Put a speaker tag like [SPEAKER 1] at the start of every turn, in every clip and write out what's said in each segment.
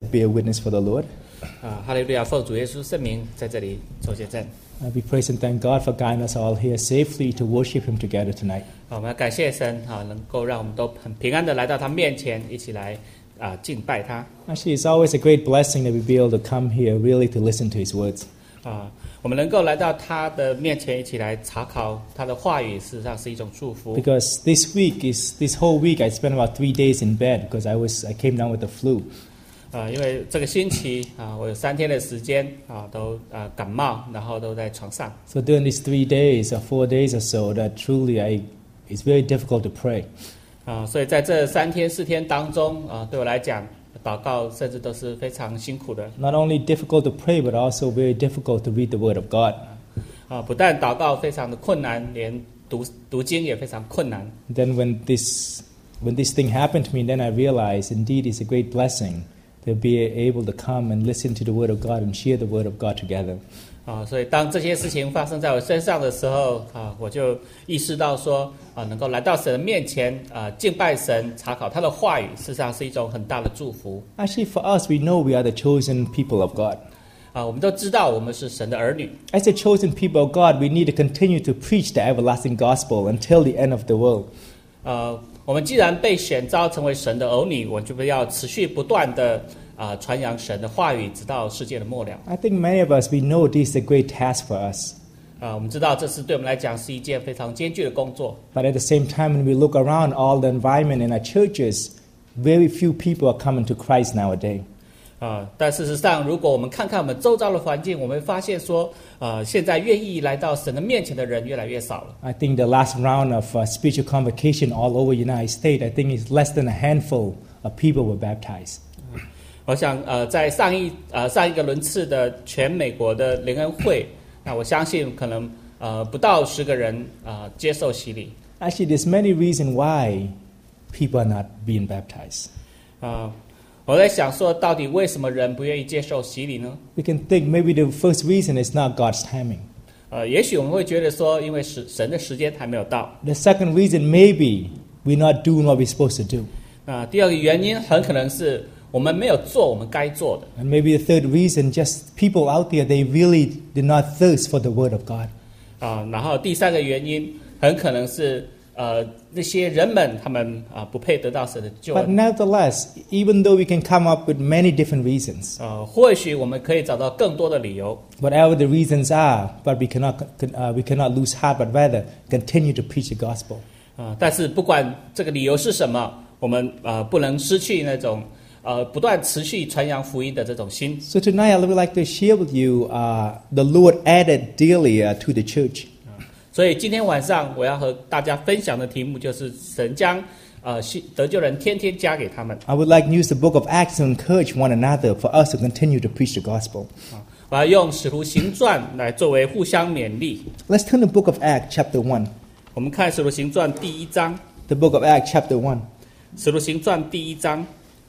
[SPEAKER 1] bear witness for the Lord.
[SPEAKER 2] 哈利路亚！奉主耶稣圣名，在这里做见证。
[SPEAKER 1] We praise and thank God for guiding us all here safely to worship Him together tonight.
[SPEAKER 2] 我们要感谢神，能够让我们都很平安的来到他面前，一起来敬拜他。
[SPEAKER 1] Actually, it's always a great blessing that we be able to come here really to listen to His words.
[SPEAKER 2] 我们能够来到他的面前，一起来查考他的话语，事实上是一种祝福。
[SPEAKER 1] Because this whole week I spent about 3 days in bed because I came down with the flu.
[SPEAKER 2] 因为这个星期我有3天的时间都感冒，然后都在床上。
[SPEAKER 1] So during these 3 days or 4 days or so, that truly it's very difficult to pray.
[SPEAKER 2] 所以在这3天4天当中对我来讲，祷告甚至都是非常辛苦的。
[SPEAKER 1] Not only difficult to pray, but also very difficult to read the Word of God.
[SPEAKER 2] 不但祷告非常的困难，连读经也非常困难。
[SPEAKER 1] Then when this thing happened to me, then I realized indeed it's a great blessing to be able to come and listen to the Word of God and share the Word of God together.
[SPEAKER 2] 所以当这些事情发生在我身上的时候我就意识到说能够来到神的面前敬拜神，查考他的话语，事实上是一种很大的祝福。
[SPEAKER 1] Actually, for us, we know we are the chosen people of God.
[SPEAKER 2] 我们都知道我们是神的儿女。
[SPEAKER 1] As the chosen people of God, we need to continue to preach the everlasting gospel until the end of the world.
[SPEAKER 2] 我们既然被选召成为神的儿女，我们就要持续不断的传扬神的话语，直到世界的末了。
[SPEAKER 1] I think many of us, we know this is a great task for us.
[SPEAKER 2] 我们知道这是对我们来讲是一件非常艰巨的工作。
[SPEAKER 1] But at the same time, when we look around all the environment in our churches, very few people are coming to Christ nowadays.
[SPEAKER 2] 但事实上，如果我们看看我们周遭的环境，我们会发现说，现在愿意来到神的面前的人越来越少了。
[SPEAKER 1] I think the last round of spiritual convocation all over the United States, I think it's less than a handful of people were baptized.
[SPEAKER 2] 我想，在上一个轮次的全美国的联恩会，那我相信可能不到10个人接受洗礼。
[SPEAKER 1] Actually, there's many reasons why people are not being baptized.
[SPEAKER 2] 我在想说，到底为什么人不愿意接受洗礼呢？
[SPEAKER 1] We can think maybe the first reason is not God's timing.
[SPEAKER 2] 也许我们会觉得说，因为神的时间还没有到。
[SPEAKER 1] The second reason maybe we're not doing what we're supposed to do.
[SPEAKER 2] 第二个原因很可能是我们没有做我们该做的。
[SPEAKER 1] And maybe the third reason, just people out there, they really did not thirst for the Word of God.
[SPEAKER 2] 然后第3个原因很可能是那些人们他们不配得到神的救恩。
[SPEAKER 1] But nevertheless, even though we can come up with many different reasons,
[SPEAKER 2] 或许我们可以找到更多的理由。
[SPEAKER 1] whatever the reasons are, but we cannot lose heart, but rather continue to preach the gospel.
[SPEAKER 2] 但是不管这个理由是什么，我们不能失去那种不断持续传扬福音的这种心。
[SPEAKER 1] So tonight I would like to share with you the Lord added daily to the church.
[SPEAKER 2] 所以今天晚上我要和大家分享的题目就是神将得救人天天加给他们。
[SPEAKER 1] I would like to use the book of Acts to encourage one another for us to continue to preach the gospel.
[SPEAKER 2] 我要用使徒行传来作为互相勉励。
[SPEAKER 1] Let's turn to the book of Acts chapter 1.
[SPEAKER 2] 我们看使徒行传第1章。
[SPEAKER 1] The book of Acts chapter 1.
[SPEAKER 2] 使徒行传第1章。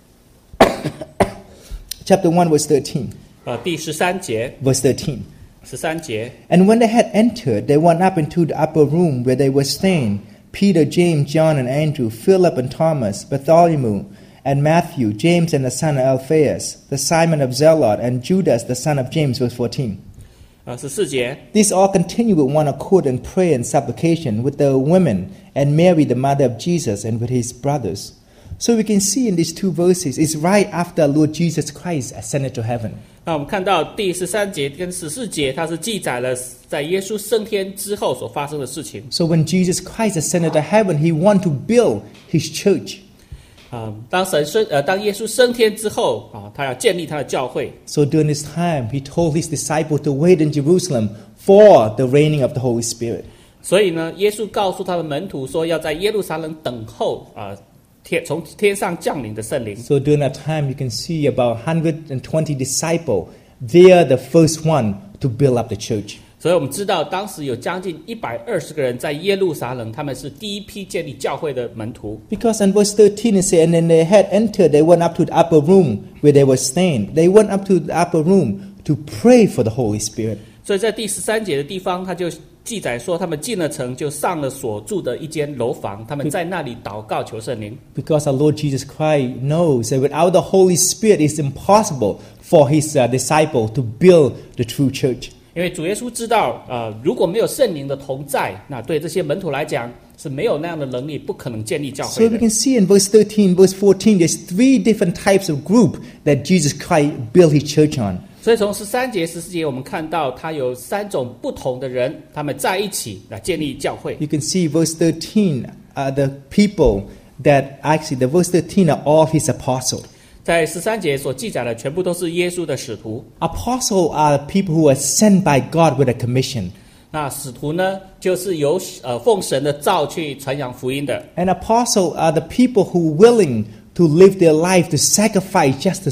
[SPEAKER 1] Chapter 1 verse 13.
[SPEAKER 2] 第13节。
[SPEAKER 1] Verse 13.
[SPEAKER 2] 13节。
[SPEAKER 1] And when they had entered, they went up into the upper room where they were staying. Peter, James, John, and Andrew, Philip and Thomas, Bartholomew, and Matthew, James and the son of Alphaeus, the Simon of Zelot, and Judas, the son of James. Verse 14.
[SPEAKER 2] 14节。
[SPEAKER 1] These all continued with one accord in prayer and supplication with the women and Mary, the mother of Jesus, and with his brothers. So we can see in these 2 verses, it's right after Lord Jesus Christ ascended to heaven.
[SPEAKER 2] 那我们看到第13节跟14节，它是记载了在耶稣升天之后所发生的事情。
[SPEAKER 1] So when Jesus Christ ascended to heaven, he wanted to build his church.
[SPEAKER 2] 当耶稣升天之后他要建立他的教会。
[SPEAKER 1] So during this time, he told his disciples to wait in Jerusalem for the reigning of the Holy Spirit.
[SPEAKER 2] 所以呢，耶稣告诉他的门徒说，要在耶路撒冷等候从天上降临的圣灵。
[SPEAKER 1] So during that time, you can see about 120 disciples. They are the first one to build up the church.
[SPEAKER 2] 所以我们知道，当时有将近120个人在耶路撒冷，他们是第一批建立教会的门徒。
[SPEAKER 1] Because in verse 13 it says, and then they had entered, they went up to the upper room where they were staying. They went up to the upper room to pray for the Holy Spirit.
[SPEAKER 2] 所以在第13节的地方，他就记载说，他们进了城，就上了所住的一间楼房，他们在那里祷告求圣灵。
[SPEAKER 1] Because our Lord Jesus Christ knows that without the Holy Spirit, it's impossible for His disciple to build the true church.
[SPEAKER 2] 因为主耶稣知道，如果没有圣灵的同在，那对这些门徒来讲是没有那样的能力，不可能建立教
[SPEAKER 1] So
[SPEAKER 2] 会
[SPEAKER 1] we
[SPEAKER 2] 的。
[SPEAKER 1] can see in verse 13, verse 14, there's 3 different types of group that Jesus Christ built His church on.
[SPEAKER 2] 所以从13节、14节，我们看到他有3种不同的人，他们在一起来建立教会。
[SPEAKER 1] You can see verse 13, the people that actually, the verse 13 are all His apostles.
[SPEAKER 2] 在13节所记载的全部都是耶稣的使徒。
[SPEAKER 1] Apostles are the people who are sent by God with a commission.
[SPEAKER 2] 那使徒呢，就是由奉神的召去传扬福音的。
[SPEAKER 1] And apostles are the people who are willing to live their life to sacrifice just to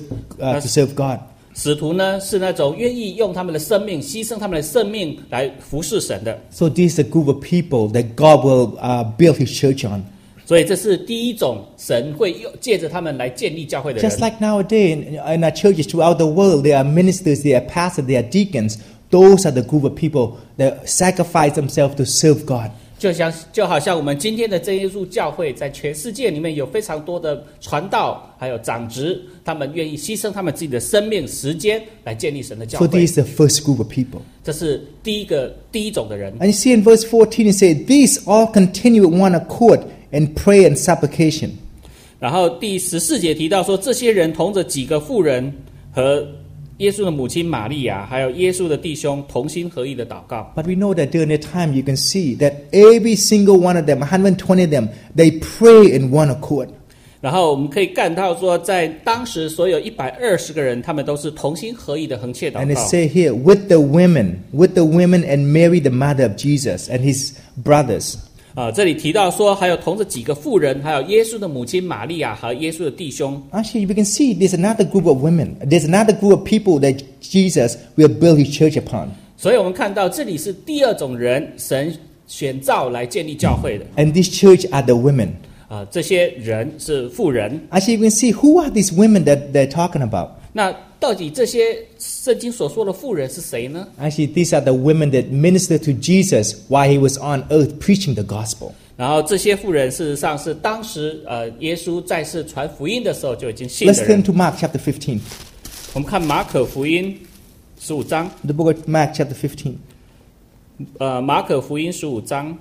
[SPEAKER 1] serve God.
[SPEAKER 2] 使徒呢，是那种愿意用他们的生命、牺牲他们的生命来服侍神的。
[SPEAKER 1] So this is a group of people that God will build His church on.
[SPEAKER 2] 所以这是第一种神会借着他们来建立教会的人。
[SPEAKER 1] Just like nowadays in our churches throughout the world, there are ministers, there are pastors, there are deacons. Those are the group of people that sacrifice themselves to serve God.
[SPEAKER 2] 就好像我们今天的真耶稣教会，在全世界里面有非常多的传道，还有长职，他们愿意牺牲他们自己的生命、时间来建立神的教
[SPEAKER 1] So
[SPEAKER 2] 会。
[SPEAKER 1] this is the first group of people.
[SPEAKER 2] 这是第一种的人。
[SPEAKER 1] And you see in verse 14, it says, These all continue with one accord in prayer and supplication.
[SPEAKER 2] 然后第14节提到说，这些人同着几个妇人和耶稣的母亲玛利亚，还有耶稣的弟兄同心合意的祷告。
[SPEAKER 1] But we know that during that time, you can see that every single one of them, 120 of them, they pray in one accord.
[SPEAKER 2] 然后我们可以看到说，在当时所有120个人，他们都是同心合意的横切
[SPEAKER 1] And
[SPEAKER 2] 祷
[SPEAKER 1] it
[SPEAKER 2] 告。
[SPEAKER 1] say here, with the women and Mary, the mother of Jesus, and his brothers.
[SPEAKER 2] 这里提到说，还有同着几个妇人，还有耶稣的母亲玛利亚和耶稣的弟兄。
[SPEAKER 1] Actually, we can see there's another group of women. There's another group of people that Jesus will build his church upon.
[SPEAKER 2] 所以我们看到这里是第二种人，神选召来建立教会的。
[SPEAKER 1] And this church are the women.
[SPEAKER 2] 这些人是妇人。
[SPEAKER 1] Actually, you can see who are these women that they're talking about.
[SPEAKER 2] 那到底这些圣经所说的妇人是谁呢？
[SPEAKER 1] Actually, these are the women that ministered to Jesus while he was on earth preaching the gospel.
[SPEAKER 2] 然后这些妇人事实上是当时耶稣在世传福音的时候就已经信
[SPEAKER 1] Let's
[SPEAKER 2] 的
[SPEAKER 1] turn
[SPEAKER 2] 人。
[SPEAKER 1] to Mark chapter 15.
[SPEAKER 2] 我们看马可福音15章，
[SPEAKER 1] The book of Mark chapter 15.
[SPEAKER 2] 马可福音15章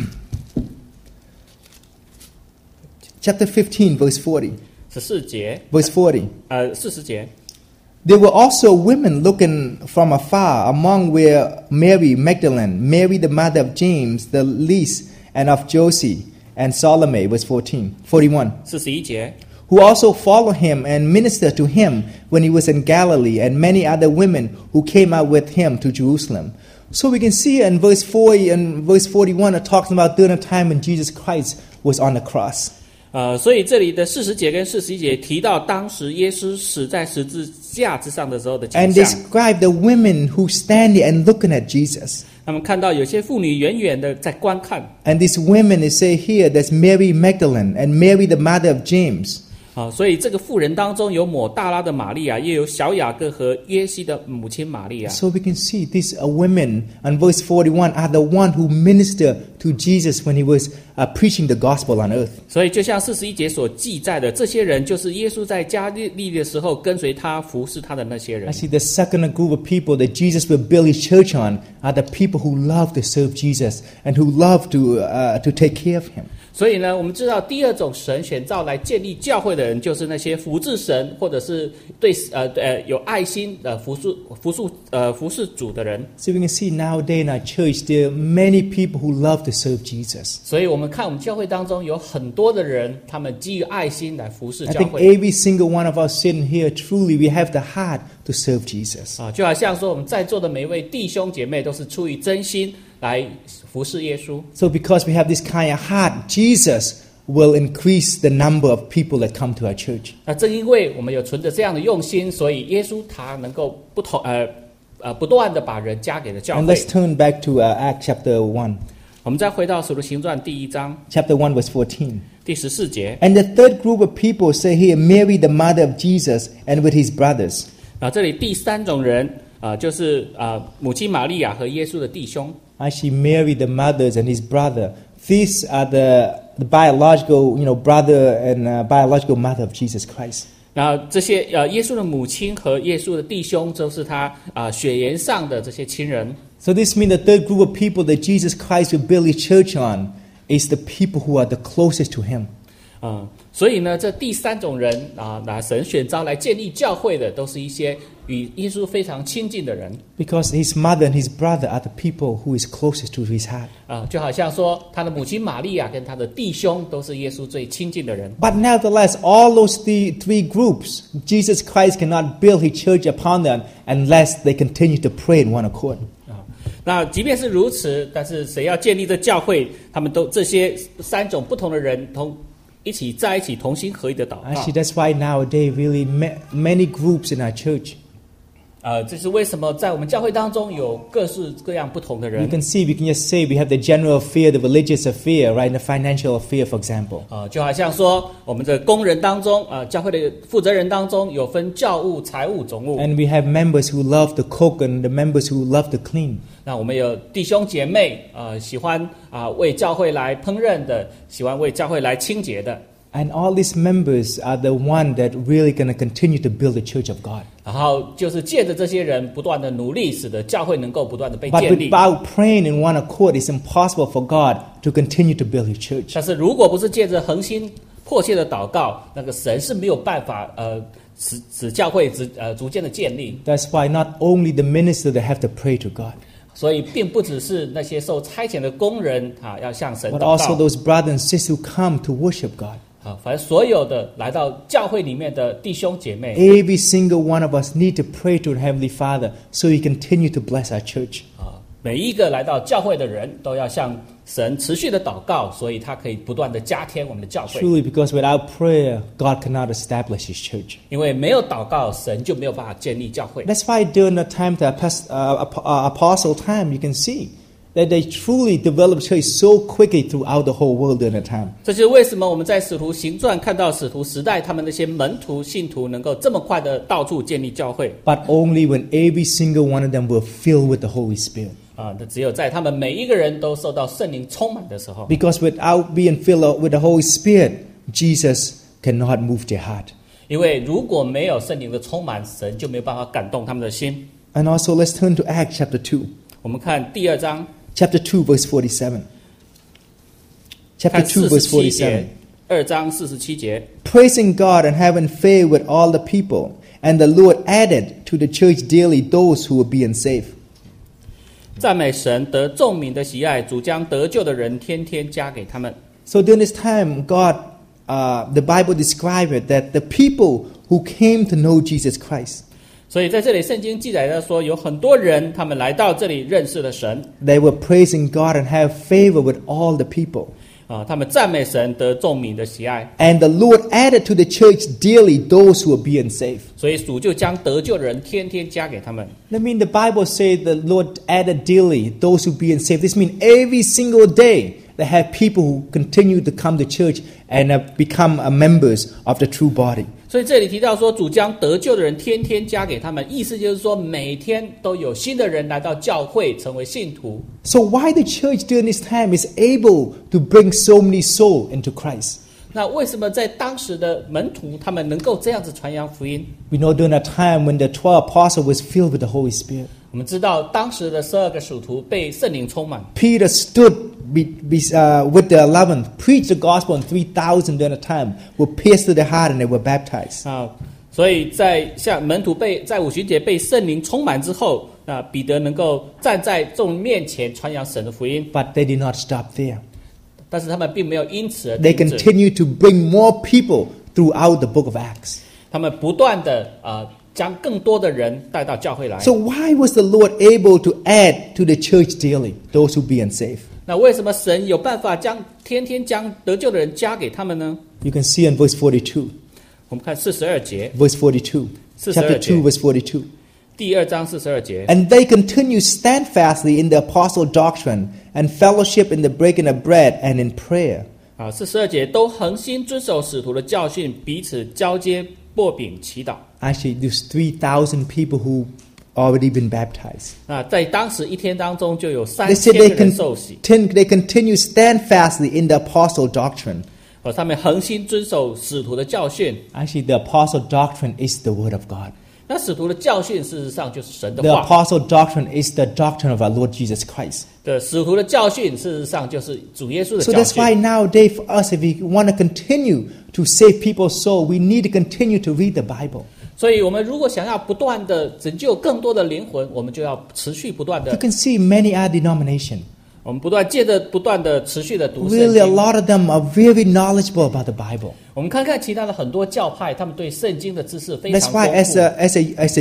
[SPEAKER 1] Chapter 15, verse 40.
[SPEAKER 2] 14节
[SPEAKER 1] Verse 40.
[SPEAKER 2] 40节。
[SPEAKER 1] There were also women looking from afar, among were Mary Magdalene, Mary the mother of James the least, and of Josie, and Salome, verse 41,
[SPEAKER 2] 41节，
[SPEAKER 1] who also followed him and ministered to him when he was in Galilee, and many other women who came out with him to Jerusalem. So we can see in verse 40 and verse 41, it talks about during the time when Jesus Christ was on the cross.
[SPEAKER 2] 所以这里的40节跟41节提到当时耶稣死在十字架之上的时候的景
[SPEAKER 1] And
[SPEAKER 2] 象。
[SPEAKER 1] describe the women who stand there and looking at Jesus.
[SPEAKER 2] 他们看到有些妇女远远的在观看。
[SPEAKER 1] And these women, is say here, there's Mary Magdalene and Mary the mother of James.
[SPEAKER 2] 所以这个妇人当中有抹大拉的玛利亚，也有小雅各和约西的母亲玛利亚。
[SPEAKER 1] So we can see these women, and verse 41, are the one who ministered to Jesus when he was preaching the gospel on earth.
[SPEAKER 2] 所以就像41节所记载的，这些人就是耶稣在加利利的时候跟随他服侍他的那些人。
[SPEAKER 1] Actually, the second group of people that Jesus will build his church on are the people who love to serve Jesus and who love to take care of him.
[SPEAKER 2] 所以呢，我们知道第二种神选召来建立教会的人，就是那些服侍神或者是对有爱心服侍主的人。
[SPEAKER 1] So we can see nowadays in our church, there are many people who love to serve Jesus.
[SPEAKER 2] 所以我们看我们教会当中有很多的人，他们基于爱心来服侍
[SPEAKER 1] I
[SPEAKER 2] 教
[SPEAKER 1] think
[SPEAKER 2] 会。
[SPEAKER 1] every single one of us sitting here, truly, we have the heart to serve Jesus.
[SPEAKER 2] 就好像说我们在座的每一位弟兄姐妹都是出于真心来服侍耶稣。
[SPEAKER 1] So because we have this kind of heart, Jesus will increase the number of people that come to our church.
[SPEAKER 2] 那正因为我们有存着这样的用心，所以耶稣他能够不断的把人加给了教
[SPEAKER 1] And
[SPEAKER 2] 会
[SPEAKER 1] let's。turn back to Acts chapter 1.
[SPEAKER 2] 我们再回到《使徒行传》第1章
[SPEAKER 1] Chapter 1, verse 14.
[SPEAKER 2] 第14节。
[SPEAKER 1] And the third group of people say here, Mary, the mother of Jesus, and with his brothers.
[SPEAKER 2] 这里第3种人就是母亲玛利亚和耶稣的弟兄。
[SPEAKER 1] Actually, Mary, the mothers, and his brother. These are the biological, brother and biological mother of Jesus Christ.
[SPEAKER 2] 那这些耶稣的母亲和耶稣的弟兄，都是他血缘上的这些亲人。
[SPEAKER 1] So this means the third group of people that Jesus Christ will build his church on is the people who are the closest to him.
[SPEAKER 2] 所以呢，这第三种人那神选召来建立教会的，都是一些与耶稣非常亲近的人。
[SPEAKER 1] Because his mother and his brother are the people who is closest to his heart.
[SPEAKER 2] 就好像说，他的母亲玛利亚跟他的弟兄都是耶稣最亲近的人。
[SPEAKER 1] But nevertheless, all those three groups, Jesus Christ cannot build his church upon them unless they continue to pray in one accord.
[SPEAKER 2] 那即便是如此，但是谁要建立这教会，他们都这些三种不同的人一起在一起同心合意的祷告。
[SPEAKER 1] Actually, that's why nowadays really many groups in our church.
[SPEAKER 2] 这是为什么在我们教会当中有各式各样不同的人。
[SPEAKER 1] You can see, we can just say we have the general affair, the religious affair, right, and the financial affair, for example.
[SPEAKER 2] 就好像说，我们的工人当中，教会的负责人当中有分教务、财务、总务。
[SPEAKER 1] And we have members who love to cook and the members who love to clean.
[SPEAKER 2] 那我们有弟兄姐妹，喜欢为教会来烹饪的，喜欢为教会来清洁的。
[SPEAKER 1] And all these members are the one that really going to continue to build the church of God.
[SPEAKER 2] 然后就是借着这些人不断的努力，使得教会能够不断的被
[SPEAKER 1] But
[SPEAKER 2] 建立。
[SPEAKER 1] without praying in one accord, it's impossible for God to continue to build his church.
[SPEAKER 2] 但是如果不是借着恒心迫切的祷告，那个神是没有办法使教会逐渐的建立。
[SPEAKER 1] That's why not only the minister that have to pray to God.
[SPEAKER 2] 所以并不只是那些受差遣的工人要向神祷
[SPEAKER 1] But
[SPEAKER 2] 告。
[SPEAKER 1] also those brothers and sisters who come to worship God.
[SPEAKER 2] 反正所有的来到教会里面的弟兄姐妹，
[SPEAKER 1] Every single one of us need to pray to the Heavenly Father so He continue to bless our church.
[SPEAKER 2] 每一个来到教会的人都要向神持续的祷告，所以他可以不断的加添我们的教会。
[SPEAKER 1] Truly, because without prayer, God cannot establish His church.
[SPEAKER 2] 因为没有祷告，神就没有办法建立教会。
[SPEAKER 1] That's why during the time, the apostle time, you can see that they truly developed church so quickly throughout the whole world during that time.
[SPEAKER 2] 这就是为什么我们在使徒行传看到使徒时代他们那些门徒信徒能够这么快的到处建立教会。
[SPEAKER 1] But only when every single one of them were filled with the Holy Spirit.
[SPEAKER 2] 那只有在他们每一个人都受到圣灵充满的时候。
[SPEAKER 1] Because without being filled with the Holy Spirit, Jesus cannot move their heart.
[SPEAKER 2] 因为如果没有圣灵的充满，神就没有办法感动他们的心。
[SPEAKER 1] And also, let's turn to Acts chapter 2.
[SPEAKER 2] 我们看第2章。
[SPEAKER 1] Chapter 2, verse 47. Chapter
[SPEAKER 2] 看
[SPEAKER 1] 2, verse
[SPEAKER 2] 47节
[SPEAKER 1] 47.
[SPEAKER 2] ，2章47节。
[SPEAKER 1] Praising God and having favor with all the people. And the Lord added to the church daily those who were being saved.
[SPEAKER 2] 赞美神，得众民的喜爱，主将得救的人天天加给他们。
[SPEAKER 1] So during this time, God, the Bible described it that the people who came to know Jesus Christ,
[SPEAKER 2] 所以在这里，圣经记载的说，有很多人他们来到这里认识了神，
[SPEAKER 1] they were praising God and have favor with all the people.
[SPEAKER 2] 他们赞美神，得众民的喜爱。
[SPEAKER 1] And the Lord added to the church daily those who were being saved.
[SPEAKER 2] 所以主就将得救的人天天加给他们。
[SPEAKER 1] That means the Bible says the Lord added daily those who being saved. This means every single day they have people who continue to come to church and have become members of the true body.
[SPEAKER 2] 所以这里提到说，主将得救的人天天加给他们，意思就是说，每天都有新的人来到教会成为信徒。
[SPEAKER 1] So why the church during this time is able to bring so many souls into Christ?
[SPEAKER 2] 那为什么在当时的门徒他们能够这样子传扬福音？
[SPEAKER 1] We know during that time when the 12 apostles was filled with the Holy Spirit.
[SPEAKER 2] 我们知道当时的12个使徒被圣灵充满。
[SPEAKER 1] Peter stood with the 11, preached the gospel, and 3,000 during the time were pierced to the heart and they were baptized.
[SPEAKER 2] 所以在像门徒在五旬节被圣灵充满之后，那彼得能够站在众人面前传扬神的福音。
[SPEAKER 1] But they did not stop there.
[SPEAKER 2] 但是他们并没有因此而
[SPEAKER 1] They
[SPEAKER 2] 停止，
[SPEAKER 1] continue to bring more people throughout the book of Acts.
[SPEAKER 2] 他们不断的将更多的人带到教会来。
[SPEAKER 1] So why was the Lord able to add to the church daily those who being saved?
[SPEAKER 2] 那为什么神有办法天天将得救的人加给他们呢？
[SPEAKER 1] You can see in verse 42.
[SPEAKER 2] 我们看42节，
[SPEAKER 1] Verse 42. Chapter 2, verse 42.
[SPEAKER 2] 第2章42节。
[SPEAKER 1] And they continue steadfastly in the apostle doctrine and fellowship in the breaking of bread and in prayer.
[SPEAKER 2] 42节都恒心遵守使徒的教训，彼此交接擘饼祈祷。
[SPEAKER 1] Actually, there's 3,000 people who already been baptized.
[SPEAKER 2] 那在当时一天当中就有
[SPEAKER 1] They
[SPEAKER 2] 3000
[SPEAKER 1] said they
[SPEAKER 2] 个人受洗，
[SPEAKER 1] they continue steadfastly in the apostle doctrine.
[SPEAKER 2] 他们恒心遵守使徒的教训。
[SPEAKER 1] Actually, the apostle doctrine is the word of God.
[SPEAKER 2] 那使徒的教训事实上就是神的
[SPEAKER 1] The
[SPEAKER 2] 话。
[SPEAKER 1] apostle doctrine is the doctrine of our Lord Jesus Christ.
[SPEAKER 2] 的使徒的教训事实上就是主耶稣的
[SPEAKER 1] So
[SPEAKER 2] 教
[SPEAKER 1] that's why
[SPEAKER 2] 训。
[SPEAKER 1] nowadays for us, if we want to continue to save people's soul, we need to continue to read the Bible.
[SPEAKER 2] 所以我们如果想要不断的拯救更多的灵魂，我们就要持续不断
[SPEAKER 1] You
[SPEAKER 2] 的，
[SPEAKER 1] can see many other denominations.
[SPEAKER 2] 我们不断的持续的读圣
[SPEAKER 1] Really, a
[SPEAKER 2] 经。
[SPEAKER 1] lot of them are very knowledgeable about the Bible.
[SPEAKER 2] 我们看看其他的很多教派，他们对圣经的知识非
[SPEAKER 1] That's
[SPEAKER 2] 常
[SPEAKER 1] why
[SPEAKER 2] 丰富。
[SPEAKER 1] as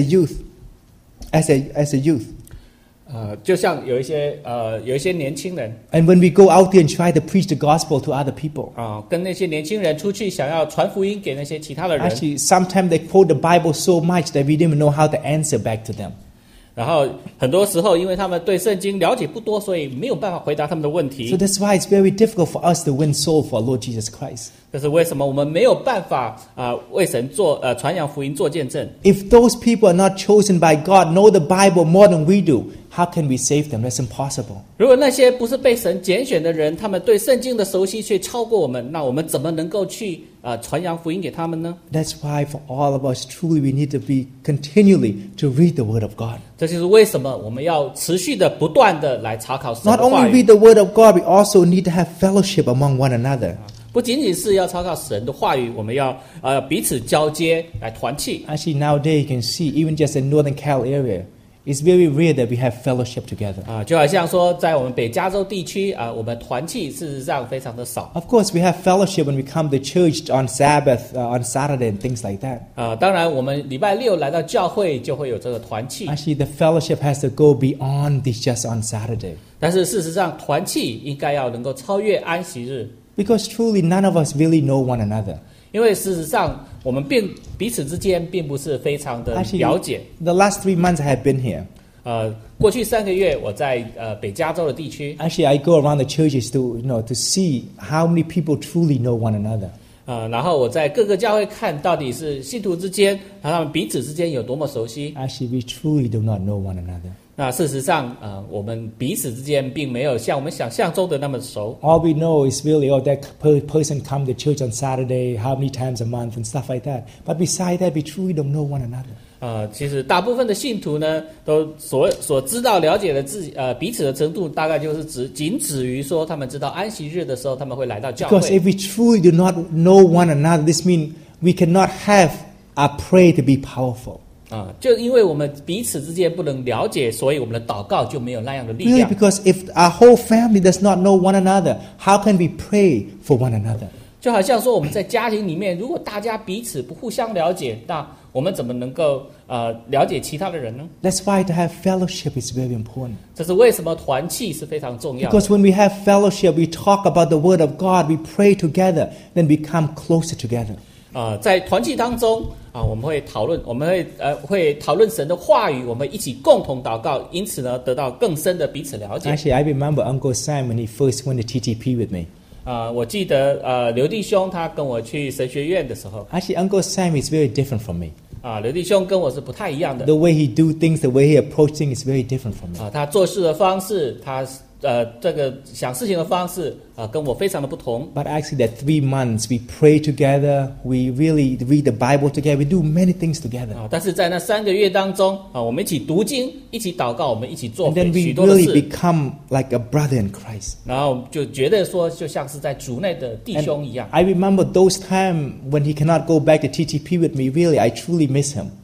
[SPEAKER 1] a youth,
[SPEAKER 2] 就像有一些年轻人
[SPEAKER 1] and when we go out there and try to preach the gospel to other people,
[SPEAKER 2] 跟那些年轻人出去想要传福音给那些其他的人，
[SPEAKER 1] actually, sometimes they quote the Bible so much that we didn't even know how to answer back to them.
[SPEAKER 2] 然后很多时候因为他们对圣经了解不多，所以没有办法回答他们的问
[SPEAKER 1] So
[SPEAKER 2] 题。
[SPEAKER 1] that's why it's very difficult for us to win soul for our Lord Jesus Christ.
[SPEAKER 2] 这是为什么我们没有办法为神做传扬福音做见证。
[SPEAKER 1] If those people are not chosen by God, know the Bible more than we do, how can we save them? That's impossible.
[SPEAKER 2] 如果那些不是被神拣选的人，他们对圣经的熟悉却超过我们，那我们怎么能够去传扬福音给他们呢？
[SPEAKER 1] That's why for all of us, truly, we need to be continually to read the Word of God.
[SPEAKER 2] 这就是为什么我们要持续的不断的来查考神
[SPEAKER 1] Not
[SPEAKER 2] 的话
[SPEAKER 1] only
[SPEAKER 2] 语。
[SPEAKER 1] read the Word of God, we also need to have fellowship among one another.
[SPEAKER 2] 不仅仅是要查考神的话语，我们要彼此交接来团契。
[SPEAKER 1] Actually, nowadays you can see, even just in Northern Cal area, it's very rare that we have fellowship together.
[SPEAKER 2] 就好像说在我们北加州地区我们团契事实上非常的少。
[SPEAKER 1] Of course, we have fellowship when we come to church on Sabbath, on Saturday, and things like that.
[SPEAKER 2] 当然我们礼拜六来到教会就会有这个团契，
[SPEAKER 1] Actually, the fellowship has to go beyond this just on Saturday.
[SPEAKER 2] 但是事实上团契应该要能够超越安息日。
[SPEAKER 1] Because truly, none of us really know one another.
[SPEAKER 2] 因为事实上，我们彼此之间并不是非常的
[SPEAKER 1] Actually,
[SPEAKER 2] 了解。
[SPEAKER 1] the last 3 months I have been here.
[SPEAKER 2] 过去3个月我在北加州的地区，
[SPEAKER 1] Actually, I go around the churches to to see how many people truly know one another.
[SPEAKER 2] 然后我在各个教会看到底是信徒之间，他们彼此之间有多么熟悉。
[SPEAKER 1] Actually, we truly do not know one another.
[SPEAKER 2] 那事实上，我们彼此之间并没有像我们想象中的那么熟。
[SPEAKER 1] All we know is really, that person come to church on Saturday, how many times a month, and stuff like that. But beside that, we truly don't know one another.
[SPEAKER 2] 其实大部分的信徒呢，都所知道了解的彼此的程度，大概就是仅止于说，他们知道安息日的时候他们会来到教会。
[SPEAKER 1] Because if we truly do not know one another, this means we cannot have our prayer to be powerful.
[SPEAKER 2] 就因为我们彼此之间不能了解，所以我们的祷告就没有那样的力
[SPEAKER 1] Really,
[SPEAKER 2] 量。
[SPEAKER 1] because if our whole family does not know one another, how can we pray for one another?
[SPEAKER 2] 就好像说我们在家庭里面，如果大家彼此不互相了解，那我们怎么能够了解其他的人呢？
[SPEAKER 1] That's why to have fellowship is very important.
[SPEAKER 2] 这是为什么团契是非常重要的。
[SPEAKER 1] Because when we have fellowship, we talk about the Word of God, we pray together, then we come closer together.
[SPEAKER 2] 在团契当中我们会讨论，会讨论神的话语，我们一起共同祷告，因此呢，得到更深的彼此了解。
[SPEAKER 1] Actually, I remember Uncle Sam when he first went to TTP with me.
[SPEAKER 2] 我记得刘弟兄他跟我去神学院的时候，
[SPEAKER 1] Actually, Uncle Sam is very different from me.
[SPEAKER 2] 刘弟兄跟我是不太一样的。
[SPEAKER 1] The way he do things, the way he approach things is very different from me.
[SPEAKER 2] 他做事的方式，他这个想事情的方式跟我非常的不同。
[SPEAKER 1] But actually, that 3 months, we pray together, we really read the Bible together, we do many things together.
[SPEAKER 2] 但是在那3个月当中我们一起读经，一起祷告，我们一起做
[SPEAKER 1] And then
[SPEAKER 2] 许
[SPEAKER 1] we
[SPEAKER 2] 多的
[SPEAKER 1] really
[SPEAKER 2] 事，
[SPEAKER 1] become like a brother in Christ.
[SPEAKER 2] 然后就觉得说，就像是在主内的弟兄一样。
[SPEAKER 1] I remember those times when he cannot go back to TTP with me, really, I truly miss him.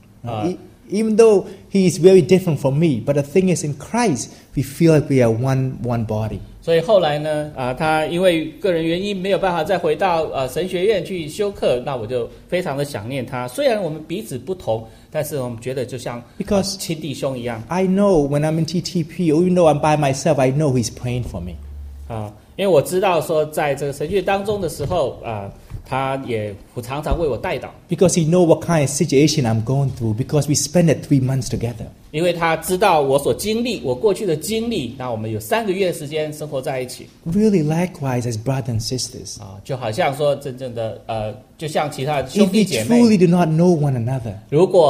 [SPEAKER 1] Even though he is very different from me, but the thing is in Christ, we feel like we are one body.
[SPEAKER 2] 所以后来呢，他因为个人原因没有办法再回到神学院去修课，那我就非常的想念他。虽然我们彼此不同，但是我们觉得就像
[SPEAKER 1] Because
[SPEAKER 2] 亲弟兄一样。
[SPEAKER 1] I know when I'm in TTP, or even though I'm by myself, I know he's praying for me.
[SPEAKER 2] 因为我知道说，在这个神学当中的时候他也常常为我代祷，
[SPEAKER 1] Because he know what kind of situation I'm going through, because we spent that 3 months together.
[SPEAKER 2] 因为他知道我所经历，我过去的经历。那我们有3个月的时间生活在一起，
[SPEAKER 1] Really likewise as brothers and sisters.
[SPEAKER 2] 就好像说真正的就像其他的兄
[SPEAKER 1] If
[SPEAKER 2] 弟
[SPEAKER 1] we
[SPEAKER 2] 姐妹，
[SPEAKER 1] truly do not know one another,
[SPEAKER 2] 如果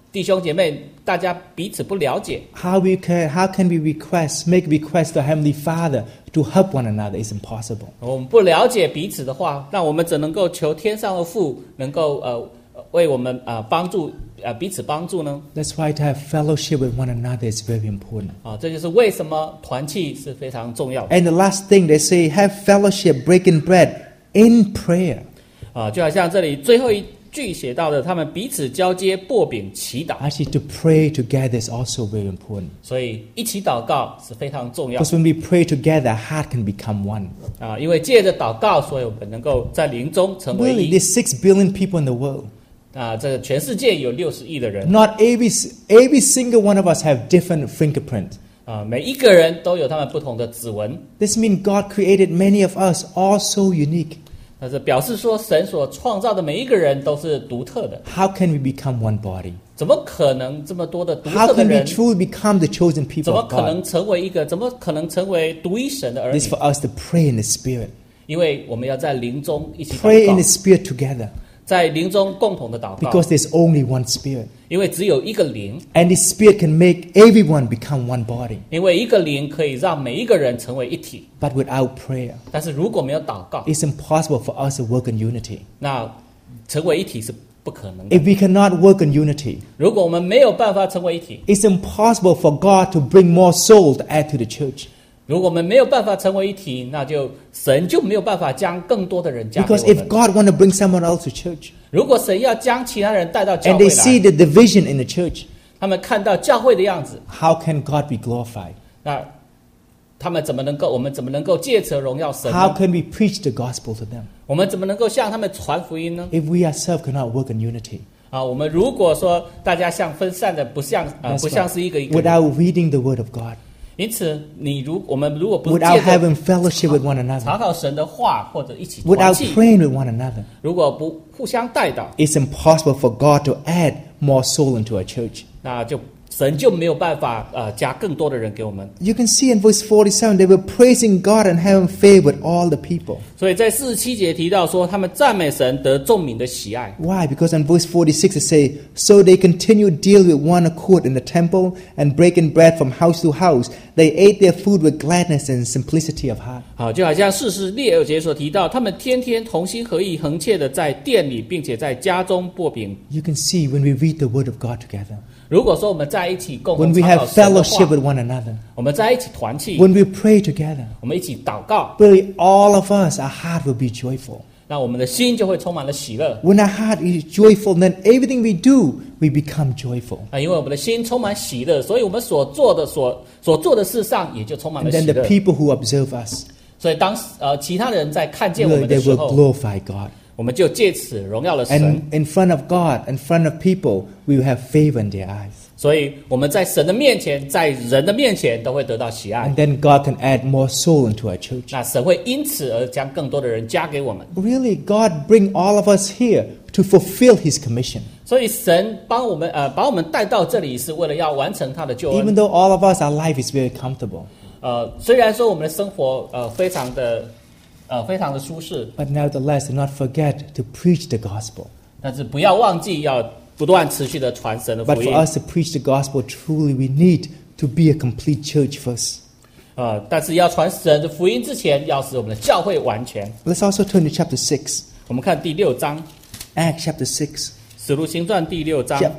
[SPEAKER 2] 弟兄姐妹大家彼此不了解，
[SPEAKER 1] how can we make requests to Heavenly Father to help one another? It's impossible.
[SPEAKER 2] 我们不了解彼此的话，那我们怎能够求天上的父能够为我们帮助彼此帮助呢？
[SPEAKER 1] That's why to have fellowship with one another is very important.
[SPEAKER 2] 这就是为什么团契是非常重要的。
[SPEAKER 1] And the last thing they say, have fellowship, breaking bread in prayer.
[SPEAKER 2] 就好像这里最后一句写到的，他们彼此交接擘饼祈祷。
[SPEAKER 1] Actually, to pray together is also very important.
[SPEAKER 2] 所以一起祷告是非常重要
[SPEAKER 1] Because when we pray together, our heart can become one.
[SPEAKER 2] 因为借着祷告，所以我们能够在灵中成为
[SPEAKER 1] Really,
[SPEAKER 2] 一。
[SPEAKER 1] there's 6 billion people in the world.
[SPEAKER 2] 这个全世界有60亿的人，
[SPEAKER 1] Not every single one of us have different fingerprint.
[SPEAKER 2] 每一个人都有他们不同的指纹。
[SPEAKER 1] This means God created many of us all so unique.
[SPEAKER 2] 但是表示说，神所创造的每一个人都是独特的。
[SPEAKER 1] How can we become one body?
[SPEAKER 2] 怎么可能这么多的独
[SPEAKER 1] How
[SPEAKER 2] 特的
[SPEAKER 1] can we
[SPEAKER 2] 人？
[SPEAKER 1] truly become the chosen
[SPEAKER 2] 怎
[SPEAKER 1] people
[SPEAKER 2] 么
[SPEAKER 1] of
[SPEAKER 2] 可能
[SPEAKER 1] God?
[SPEAKER 2] 成为一个？怎么可能成为独一神的儿
[SPEAKER 1] It's
[SPEAKER 2] 女？
[SPEAKER 1] for us to pray in the Spirit.
[SPEAKER 2] 因为我们要在灵中一起
[SPEAKER 1] Pray
[SPEAKER 2] 祷
[SPEAKER 1] in
[SPEAKER 2] 告
[SPEAKER 1] the，Spirit together.
[SPEAKER 2] 在灵中共同的祷告，
[SPEAKER 1] Because there's only one Spirit.
[SPEAKER 2] 因为只有一个灵，
[SPEAKER 1] And the Spirit can make everyone become one body.
[SPEAKER 2] 因为一个灵可以让每一个人成为一体。
[SPEAKER 1] But without prayer,
[SPEAKER 2] 但是如果没有祷告，
[SPEAKER 1] it's impossible for us to work in unity.
[SPEAKER 2] 那成为一体是不可能的。
[SPEAKER 1] If we cannot work in unity,
[SPEAKER 2] 如果我们没有办法成为一体，
[SPEAKER 1] it's impossible for God to bring more souls to add to the church.
[SPEAKER 2] 如果我们没有办法成为一体，那就神就没有办法将更多的人加给
[SPEAKER 1] Because
[SPEAKER 2] 我
[SPEAKER 1] if
[SPEAKER 2] 们。
[SPEAKER 1] God want to bring someone else to church,
[SPEAKER 2] 如果神要将其他人带到教
[SPEAKER 1] and
[SPEAKER 2] 会
[SPEAKER 1] they see
[SPEAKER 2] 来，
[SPEAKER 1] the division in the church,
[SPEAKER 2] 他们看到教会的样子，
[SPEAKER 1] how can God be glorified?
[SPEAKER 2] 那他们我们怎么能够借此荣耀神
[SPEAKER 1] How
[SPEAKER 2] 呢？
[SPEAKER 1] can we preach the gospel to them
[SPEAKER 2] 我们怎么能够向他们传福音呢？
[SPEAKER 1] if we ourselves cannot work in unity?
[SPEAKER 2] 我们如果说大家像分散的，不像
[SPEAKER 1] That's
[SPEAKER 2] 不像
[SPEAKER 1] right.
[SPEAKER 2] 是一个一个人，
[SPEAKER 1] Without reading the Word of God,
[SPEAKER 2] 因此我们如果不是
[SPEAKER 1] without
[SPEAKER 2] 借着
[SPEAKER 1] having fellowship with one
[SPEAKER 2] 查
[SPEAKER 1] another,
[SPEAKER 2] 考神的话，或者一起团
[SPEAKER 1] without
[SPEAKER 2] 契，
[SPEAKER 1] praying with one another,
[SPEAKER 2] 如果不互相带导，
[SPEAKER 1] it's impossible for God to add more soul into our church.
[SPEAKER 2] 那就神就没有办法加更多的人给我们。
[SPEAKER 1] You can see in verse 47, they were praising God and having favor with all the people.
[SPEAKER 2] 所以在47节提到说，他们赞美神，得众民的喜爱。
[SPEAKER 1] Why? Because in verse 46 it says, so they continued deal with one accord in the temple and breaking bread from house to house. They ate their food with gladness and simplicity of heart.
[SPEAKER 2] 好，就好像46节所提到，他们天天同心合意、恒切的在店里，并且在家中擘饼。
[SPEAKER 1] You can see when we read the Word of God together,
[SPEAKER 2] 如果说我们在一起共
[SPEAKER 1] when
[SPEAKER 2] 同
[SPEAKER 1] we
[SPEAKER 2] 查考
[SPEAKER 1] have
[SPEAKER 2] 神的
[SPEAKER 1] fellowship
[SPEAKER 2] 话，
[SPEAKER 1] with one another,
[SPEAKER 2] 我们在一起团契，
[SPEAKER 1] when we pray together,
[SPEAKER 2] 我们一起祷告，
[SPEAKER 1] really all of us, our heart will be joyful.
[SPEAKER 2] 那我们的心就会充满了喜乐。
[SPEAKER 1] When our heart is joyful, then everything we do, we become joyful.
[SPEAKER 2] 因为我们的心充满喜乐，所以我们所做的事上也就充满
[SPEAKER 1] And
[SPEAKER 2] 了喜
[SPEAKER 1] then the
[SPEAKER 2] 乐。
[SPEAKER 1] people who observe us,
[SPEAKER 2] 所以当其他人在看见我
[SPEAKER 1] really,
[SPEAKER 2] 们的
[SPEAKER 1] they
[SPEAKER 2] 时
[SPEAKER 1] will
[SPEAKER 2] 候，
[SPEAKER 1] glorify God.
[SPEAKER 2] 我们就借此荣耀了神。
[SPEAKER 1] And in front of God, in front of people, we will have favor in their eyes.
[SPEAKER 2] 所以我们在神的面前，在人的面前都会得到喜爱
[SPEAKER 1] And。then God can add more soul into our church.
[SPEAKER 2] 那神会因此而将更多的人加给我们。
[SPEAKER 1] Really, God bring all of us here to fulfill His commission.
[SPEAKER 2] 所以神把我们带到这里，是为了要完成他的救
[SPEAKER 1] Even
[SPEAKER 2] 恩。
[SPEAKER 1] though all of us, our life is very comfortable.
[SPEAKER 2] 虽然说我们的生活非常的舒适，
[SPEAKER 1] But nevertheless, do not forget to preach the gospel.
[SPEAKER 2] 但是不要忘记要不断持续的传神的
[SPEAKER 1] But
[SPEAKER 2] 福
[SPEAKER 1] for
[SPEAKER 2] 音。
[SPEAKER 1] us to preach the gospel, truly, we need to be a complete church first.
[SPEAKER 2] 但是要传神的福音之前，要使我们的教会完全。
[SPEAKER 1] Let's also turn to chapter 6.
[SPEAKER 2] 我们看第6章，
[SPEAKER 1] Acts chapter 6.
[SPEAKER 2] 使徒行传第6章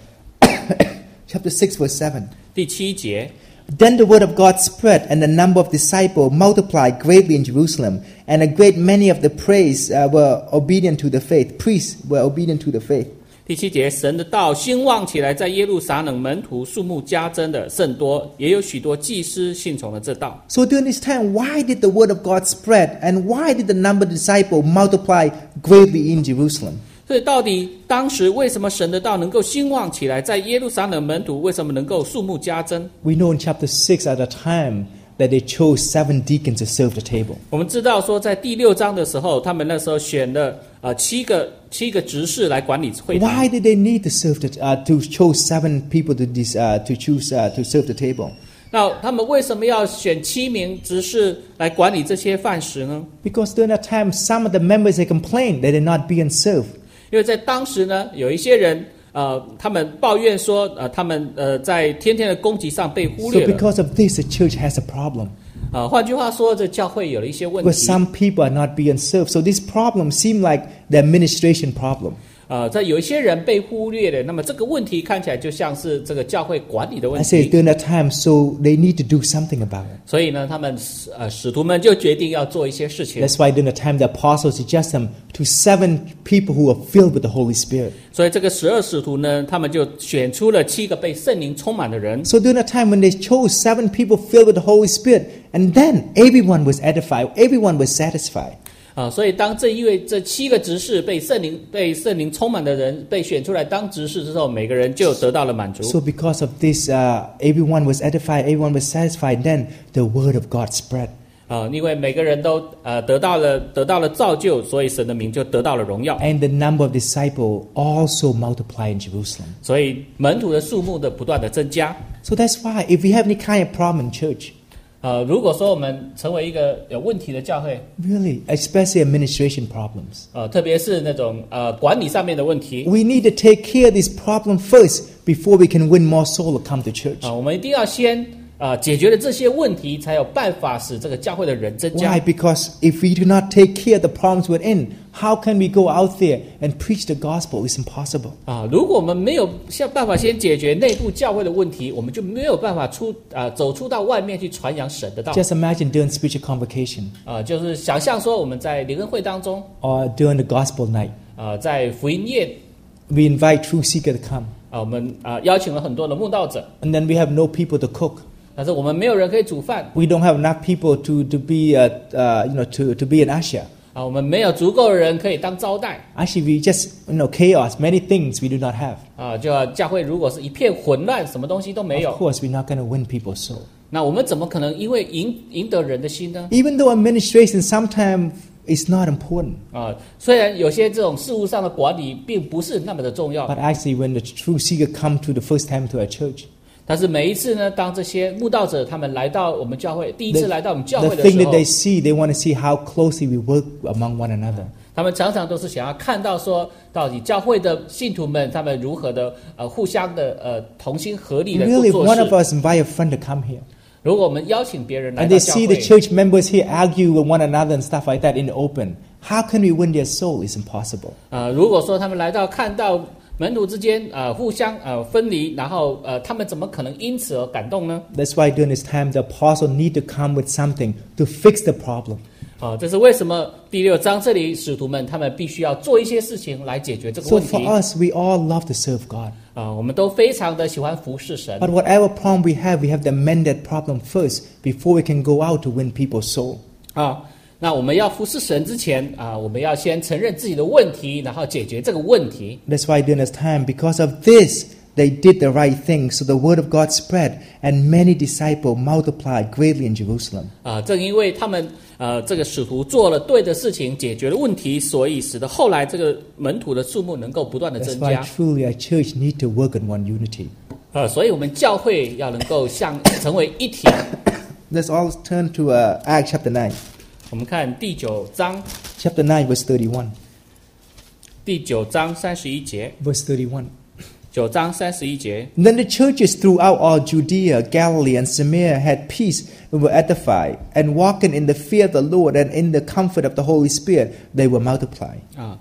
[SPEAKER 1] Chapter 6, verse 7.
[SPEAKER 2] 第7节。
[SPEAKER 1] Then the word of God spread, and the number of disciples multiplied greatly in Jerusalem, and a great many of the priests were obedient to the faith. Priests were obedient to the faith.
[SPEAKER 2] 第7节，神的道兴旺起来，在耶路撒冷门徒数目加增的甚多，也有许多祭司信从了这道。
[SPEAKER 1] So during this time, why did the word of God spread, and why did the number of disciples multiply greatly in Jerusalem?
[SPEAKER 2] 所以到底当时为什么神的道能够兴旺起来，在耶路撒冷门徒为什么能够数目加增？
[SPEAKER 1] We know in chapter 6 at the time that they chose 7 deacons to serve the table.
[SPEAKER 2] 我们知道说，在第6章的时候，他们那时候选了七个执事来管理会堂。
[SPEAKER 1] Why did they need to choose 7 people to serve the table?
[SPEAKER 2] 那他们为什么要选7名执事来管理这些饭食呢？
[SPEAKER 1] Because during that time, some of the members they complained they did not being served.
[SPEAKER 2] 因为在当时呢，有一些人他们抱怨说，他们在天天的攻击上被忽
[SPEAKER 1] So
[SPEAKER 2] 略了。
[SPEAKER 1] because of this, the church has a problem.
[SPEAKER 2] 换句话说，这教会有了一些问
[SPEAKER 1] Because
[SPEAKER 2] 题。
[SPEAKER 1] some people are not being served. So this problem seems like the administration problem.
[SPEAKER 2] 在有一些人被忽略了，那么这个问题看起来就像是这个教会管理的
[SPEAKER 1] I
[SPEAKER 2] 问
[SPEAKER 1] say
[SPEAKER 2] 题。
[SPEAKER 1] during that time, so they need to do something about it.
[SPEAKER 2] 所以呢，他们使徒们就决定要做一些事情。
[SPEAKER 1] That's why during the time the apostles suggest them to 7 people who are filled with the Holy Spirit.
[SPEAKER 2] 所以这个12使徒呢，他们就选出了7个被圣灵充满的人。
[SPEAKER 1] So during the time when they chose 7 people filled with the Holy Spirit, and then everyone was edified, everyone was satisfied.
[SPEAKER 2] 所以当这7个执事被圣灵充满的人被选出来当执事之后，每个人就得到了满足。
[SPEAKER 1] So because of this, everyone was edified, everyone was satisfied. Then the word of God spread.
[SPEAKER 2] 因为每个人都得到了造就，所以神的名就得到了荣耀。
[SPEAKER 1] And the number of disciples also multiplied in Jerusalem.
[SPEAKER 2] 所以门徒的数目的不断的增加。
[SPEAKER 1] So that's why if we have any kind of problem in church,
[SPEAKER 2] 如果说我们成为一个有问题的教会，
[SPEAKER 1] really, especially administration problems,
[SPEAKER 2] 特别是那种管理上面的问题，
[SPEAKER 1] we need to take care of this problem first before we can win more souls to come to church.
[SPEAKER 2] 我们一定要先解决了这些问题，才有办法使这个教会的人增加。
[SPEAKER 1] Why? Because if we do not take care of the problems within, how can we go out there and preach the gospel? It's impossible.
[SPEAKER 2] 如果我们没有想办法先解决内部教会的问题，我们就没有办法走出到外面去传扬神的道。
[SPEAKER 1] Just imagine during spiritual convocation
[SPEAKER 2] 就是想象说我们在联恩会当中，
[SPEAKER 1] or during the gospel night,
[SPEAKER 2] 在福音夜，
[SPEAKER 1] we invite truth seeker to come,
[SPEAKER 2] 我们邀请了很多的慕道者，
[SPEAKER 1] and then we have no people to cook.
[SPEAKER 2] 但是我们没有人可以煮饭，
[SPEAKER 1] We don't have enough people to be to be an usher.
[SPEAKER 2] 我们没有足够的人可以当招待。
[SPEAKER 1] Actually, we just chaos. Many things we do not have.
[SPEAKER 2] 教会如果是一片混乱，什么东西都没
[SPEAKER 1] Of
[SPEAKER 2] 有，
[SPEAKER 1] course, we're not going to win people's soul.
[SPEAKER 2] 那我们怎么可能因为赢得人的心呢？
[SPEAKER 1] Even though administration sometimes is not important,
[SPEAKER 2] 虽然有些这种事务上的管理并不是那么的重要，
[SPEAKER 1] but actually, when the truth seeker come to the first time to our church,
[SPEAKER 2] 但是每一次呢，当这些慕道者他们来到我们教会，第一次来到我们教
[SPEAKER 1] the
[SPEAKER 2] 会的
[SPEAKER 1] thing
[SPEAKER 2] 时
[SPEAKER 1] that
[SPEAKER 2] 候，
[SPEAKER 1] they see, they want to see how closely we work among one another.
[SPEAKER 2] 他们常常都是想要看到说，到底教会的信徒们他们如何的互相的同心合力的
[SPEAKER 1] Really, if
[SPEAKER 2] 做
[SPEAKER 1] one of
[SPEAKER 2] 事。
[SPEAKER 1] us invite a friend to come here,
[SPEAKER 2] 如果我们邀请别人来
[SPEAKER 1] and
[SPEAKER 2] 到
[SPEAKER 1] they
[SPEAKER 2] 教
[SPEAKER 1] see the
[SPEAKER 2] 会，
[SPEAKER 1] church members here argue with one another and stuff like that in the open, how can we win their soul? It's impossible.
[SPEAKER 2] 如果说他们来到看到门徒之间互相分离，然后他们怎么可能因此而感动呢？
[SPEAKER 1] That's why during this time, the apostle need to come with something to fix the problem.
[SPEAKER 2] 这是为什么第6章这里使徒们他们必须要做一些事情来解决这个
[SPEAKER 1] So
[SPEAKER 2] 问
[SPEAKER 1] for
[SPEAKER 2] 题。
[SPEAKER 1] us, we all love to serve God.
[SPEAKER 2] 我们都非常的喜欢服侍神。
[SPEAKER 1] But whatever problem we have to mend that problem first before we can go out to win people's soul.
[SPEAKER 2] 那我们要服侍神之前我们要先承认自己的问题，然后解决这个问题。
[SPEAKER 1] That's why during this time, because of this, they did the right thing. So the word of God spread, and many disciples multiplied greatly in Jerusalem.
[SPEAKER 2] 正因为他们这个使徒做了对的事情，解决了问题，所以使得后来这个门徒的数目能够不断的
[SPEAKER 1] That's
[SPEAKER 2] 增
[SPEAKER 1] why
[SPEAKER 2] 加。
[SPEAKER 1] truly our church need to work in one unity.
[SPEAKER 2] 所以我们教会要能够成为一体。
[SPEAKER 1] Let's all turn to Acts chapter 9.
[SPEAKER 2] 我们看第9章
[SPEAKER 1] Chapter 9, verse 31.
[SPEAKER 2] 第9章31节，
[SPEAKER 1] Verse 31.
[SPEAKER 2] 9章31节。
[SPEAKER 1] Then the churches throughout all Judea, Galilee, and Samaria had peace and were edified, and walking in the fear of the Lord and in the comfort of the Holy Spirit, they were multiplied.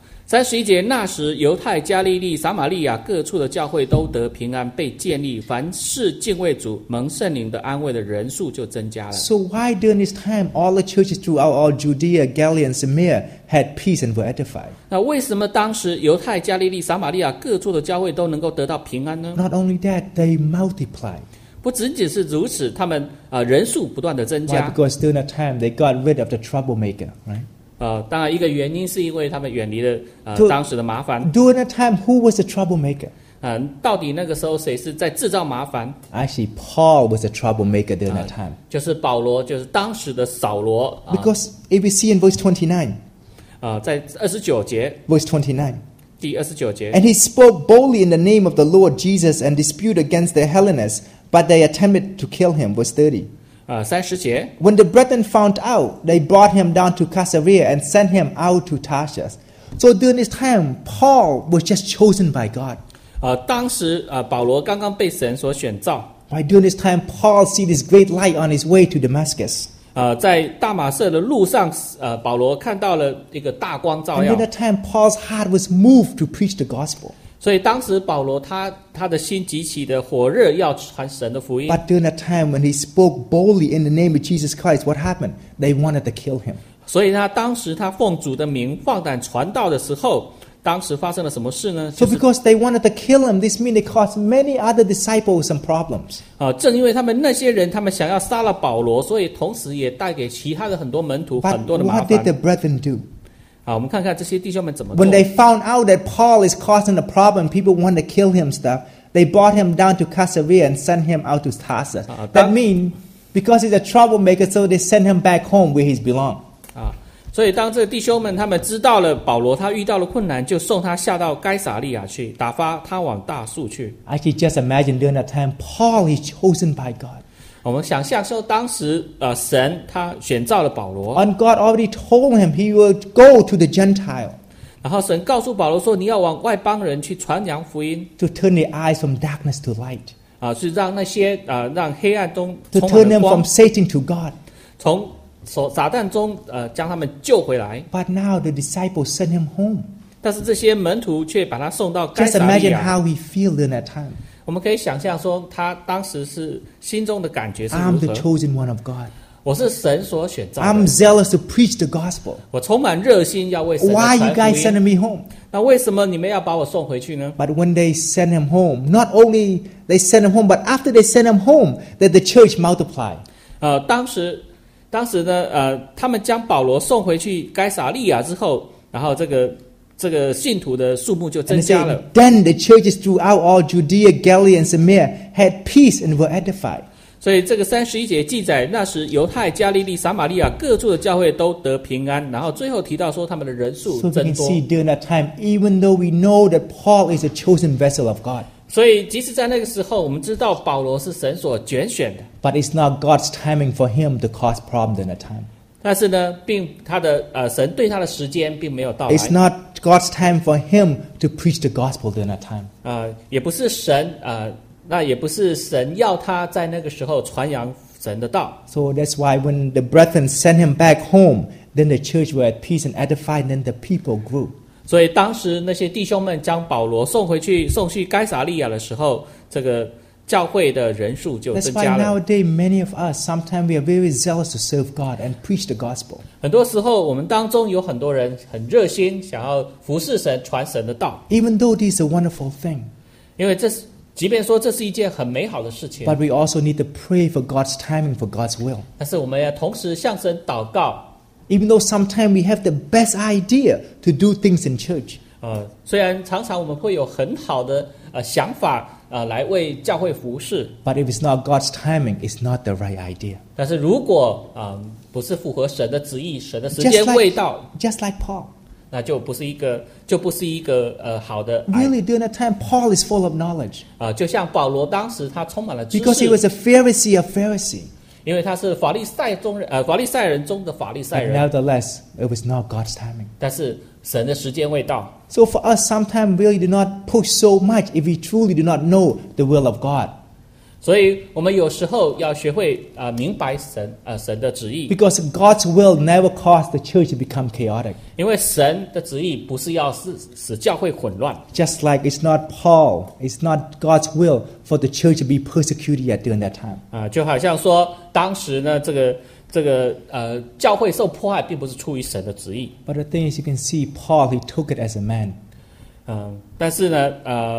[SPEAKER 2] 31节，那时犹太、加利利、撒玛利亚各处的教会都得平安，被建立，凡是敬畏主、蒙圣灵的安慰的人数就增加了。
[SPEAKER 1] So why during this time all the churches throughout all Judea, Galilee, and Samaria had peace and were edified?
[SPEAKER 2] 那为什么当时犹太、加利利、撒玛利亚各处的教会都能够得到平安呢？
[SPEAKER 1] Not only that, they multiplied.
[SPEAKER 2] 不仅仅是如此，他们人数不断的增
[SPEAKER 1] Why?
[SPEAKER 2] 加。
[SPEAKER 1] Because during that time they got rid of the troublemaker, right?
[SPEAKER 2] 当然一个原因是因为他们远离了当时的麻烦。
[SPEAKER 1] During that time, who was the troublemaker?
[SPEAKER 2] 到底那个时候谁是在制造麻烦？
[SPEAKER 1] Actually, Paul was the troublemaker during that time.
[SPEAKER 2] 就是保罗，就是当时的扫罗。
[SPEAKER 1] Because if we see in verse 29,
[SPEAKER 2] 在29节，
[SPEAKER 1] verse 29,
[SPEAKER 2] 第29节。
[SPEAKER 1] and he spoke boldly in the name of the Lord Jesus and disputed against the Hellenists, but they attempted to kill him. Verse 30.
[SPEAKER 2] 30节。
[SPEAKER 1] When the brethren found out, they brought him down to Caesarea and sent him out to Tarshish. So during this time, Paul was just chosen by God.
[SPEAKER 2] 当时保罗刚刚被神所选召。
[SPEAKER 1] Right, during this time, Paul see this great light on his way to Damascus.
[SPEAKER 2] 在大马色的路上，保罗看到了一个大光照
[SPEAKER 1] And
[SPEAKER 2] 耀
[SPEAKER 1] during。that time, Paul's heart was moved to preach the gospel.
[SPEAKER 2] 所以当时保罗他的心极其的火热，要传神的福音。
[SPEAKER 1] But during that time, when he spoke boldly in the name of Jesus Christ, what happened? They wanted to kill him.
[SPEAKER 2] 所以当时他奉主的名放胆传道的时候，当时发生了什么事呢？
[SPEAKER 1] So because they wanted to kill him, this means they caused many other disciples some problems.
[SPEAKER 2] 正因为他们那些人，他们想要杀了保罗，所以同时也带给其他的很多门徒
[SPEAKER 1] But
[SPEAKER 2] 很多的麻
[SPEAKER 1] what did
[SPEAKER 2] 烦。
[SPEAKER 1] the brethren do?
[SPEAKER 2] 我们看看这些弟兄们怎么做
[SPEAKER 1] When。they found out that Paul is causing a problem, people want to kill him stuff, they brought him down to Caesarea and sent him out to Tarsus. That means because he's a troublemaker, so they send him back home where he belongs.
[SPEAKER 2] 所以当这个弟兄们他们知道了保罗他遇到了困难，就送他下到该撒利亚去，打发他往大树去。
[SPEAKER 1] Actually, just imagine during that time, Paul is chosen by God.
[SPEAKER 2] 我们想象说，当时神他选召了保罗，
[SPEAKER 1] And God already told him he will go to the Gentile
[SPEAKER 2] 然后神告诉保罗说，你要往外邦人去传扬福音，
[SPEAKER 1] to turn their eyes from darkness to light,
[SPEAKER 2] 是让那些让黑暗中
[SPEAKER 1] to
[SPEAKER 2] 充
[SPEAKER 1] turn
[SPEAKER 2] 满了
[SPEAKER 1] them
[SPEAKER 2] 光
[SPEAKER 1] from，Satan to God.
[SPEAKER 2] 从撒旦中将他们救回来。
[SPEAKER 1] But now the disciples send him home.
[SPEAKER 2] 但是这些门徒却把他送到该
[SPEAKER 1] Just
[SPEAKER 2] 撒利
[SPEAKER 1] imagine
[SPEAKER 2] 亚。
[SPEAKER 1] how he feel during that time.
[SPEAKER 2] 我们可以想象说，他当时是心中的感觉是
[SPEAKER 1] I'm
[SPEAKER 2] 如
[SPEAKER 1] the
[SPEAKER 2] 何？
[SPEAKER 1] chosen one of God.
[SPEAKER 2] 我是神所选召
[SPEAKER 1] I'm
[SPEAKER 2] 的，
[SPEAKER 1] zealous to preach the gospel.
[SPEAKER 2] 我充满热心要为神来
[SPEAKER 1] Why you
[SPEAKER 2] 传
[SPEAKER 1] guys
[SPEAKER 2] 福
[SPEAKER 1] sending
[SPEAKER 2] 音。
[SPEAKER 1] me home?
[SPEAKER 2] 那为什么你们要把我送回去呢？
[SPEAKER 1] But when they send him home, not only they send him home, but after they send him home, that the church multiply.
[SPEAKER 2] 当时呢，他们将保罗送回去该撒利亚之后，然后这个信徒的数目就
[SPEAKER 1] And
[SPEAKER 2] 增
[SPEAKER 1] they
[SPEAKER 2] 加
[SPEAKER 1] say,
[SPEAKER 2] 了。
[SPEAKER 1] then the churches throughout all Judea, Galilee, and Samaria had peace and were edified.
[SPEAKER 2] 所以这个31节记载，那时犹太、加利利、撒玛利亚各处的教会都得平安。然后最后提到说，他们的人数
[SPEAKER 1] So we
[SPEAKER 2] 增
[SPEAKER 1] can
[SPEAKER 2] 多。
[SPEAKER 1] see during that time, even though we know that Paul is a chosen vessel of God,
[SPEAKER 2] 所以即使在那个时候，我们知道保罗是神所拣选的，
[SPEAKER 1] but it's not God's timing for him to cause problems in that time.
[SPEAKER 2] 但是呢，他的神对他的时间并没有到
[SPEAKER 1] It's
[SPEAKER 2] 来。
[SPEAKER 1] not God's time for him to preach the gospel during that time.
[SPEAKER 2] 也不是神那也不是神要他在那个时候传扬神的道。
[SPEAKER 1] So that's why when the brethren sent him back home, then the church were at peace and edified, and then the people grew.
[SPEAKER 2] 所以当时那些弟兄们将保罗送去该撒利亚的时候，这个教会的人数就
[SPEAKER 1] That's
[SPEAKER 2] 增
[SPEAKER 1] why
[SPEAKER 2] 加了。
[SPEAKER 1] nowadays many of us, sometimes we are very zealous to serve God and preach the gospel.
[SPEAKER 2] 很多时候，我们当中有很多人很热心，想要服侍神、传神的道。
[SPEAKER 1] Even though this is a wonderful thing,
[SPEAKER 2] 因为即便说这是一件很美好的事情，
[SPEAKER 1] but we also need to pray for God's timing, for God's will.
[SPEAKER 2] 但是我们要同时向神祷告。
[SPEAKER 1] Even though sometimes we have the best idea to do things in church,
[SPEAKER 2] 虽然常常我们会有很好的想法来为教会服侍，
[SPEAKER 1] but if it's not God's timing, it's not the right idea.
[SPEAKER 2] 但是如果不是符合神的旨意，神的时间未到，
[SPEAKER 1] Just like Paul.
[SPEAKER 2] 那就不是一个好的。
[SPEAKER 1] Really, during that time, Paul is full of knowledge
[SPEAKER 2] 就像保罗当时他充满了知
[SPEAKER 1] because he
[SPEAKER 2] 识，
[SPEAKER 1] was a Pharisee of Pharisee.
[SPEAKER 2] 因为他是法利赛人中的法利赛
[SPEAKER 1] But
[SPEAKER 2] 人，
[SPEAKER 1] nevertheless, it was not God's timing.
[SPEAKER 2] 但是神的时间未到。
[SPEAKER 1] So for us, sometimes we really do not push so much if we truly do not know the will of God.
[SPEAKER 2] 所以我们有时候要学会明白神的旨意，
[SPEAKER 1] Because God's will never caused the church to become chaotic.
[SPEAKER 2] 因为神的旨意不是要使教会混乱，
[SPEAKER 1] Just like it's not Paul, it's not God's will for the church to be persecuted yet during that time.
[SPEAKER 2] 就好像说当时呢这个教会受迫害，并不是出于神的旨意。
[SPEAKER 1] But the thing is, you can see Paul, he took it as a man.
[SPEAKER 2] 但是呢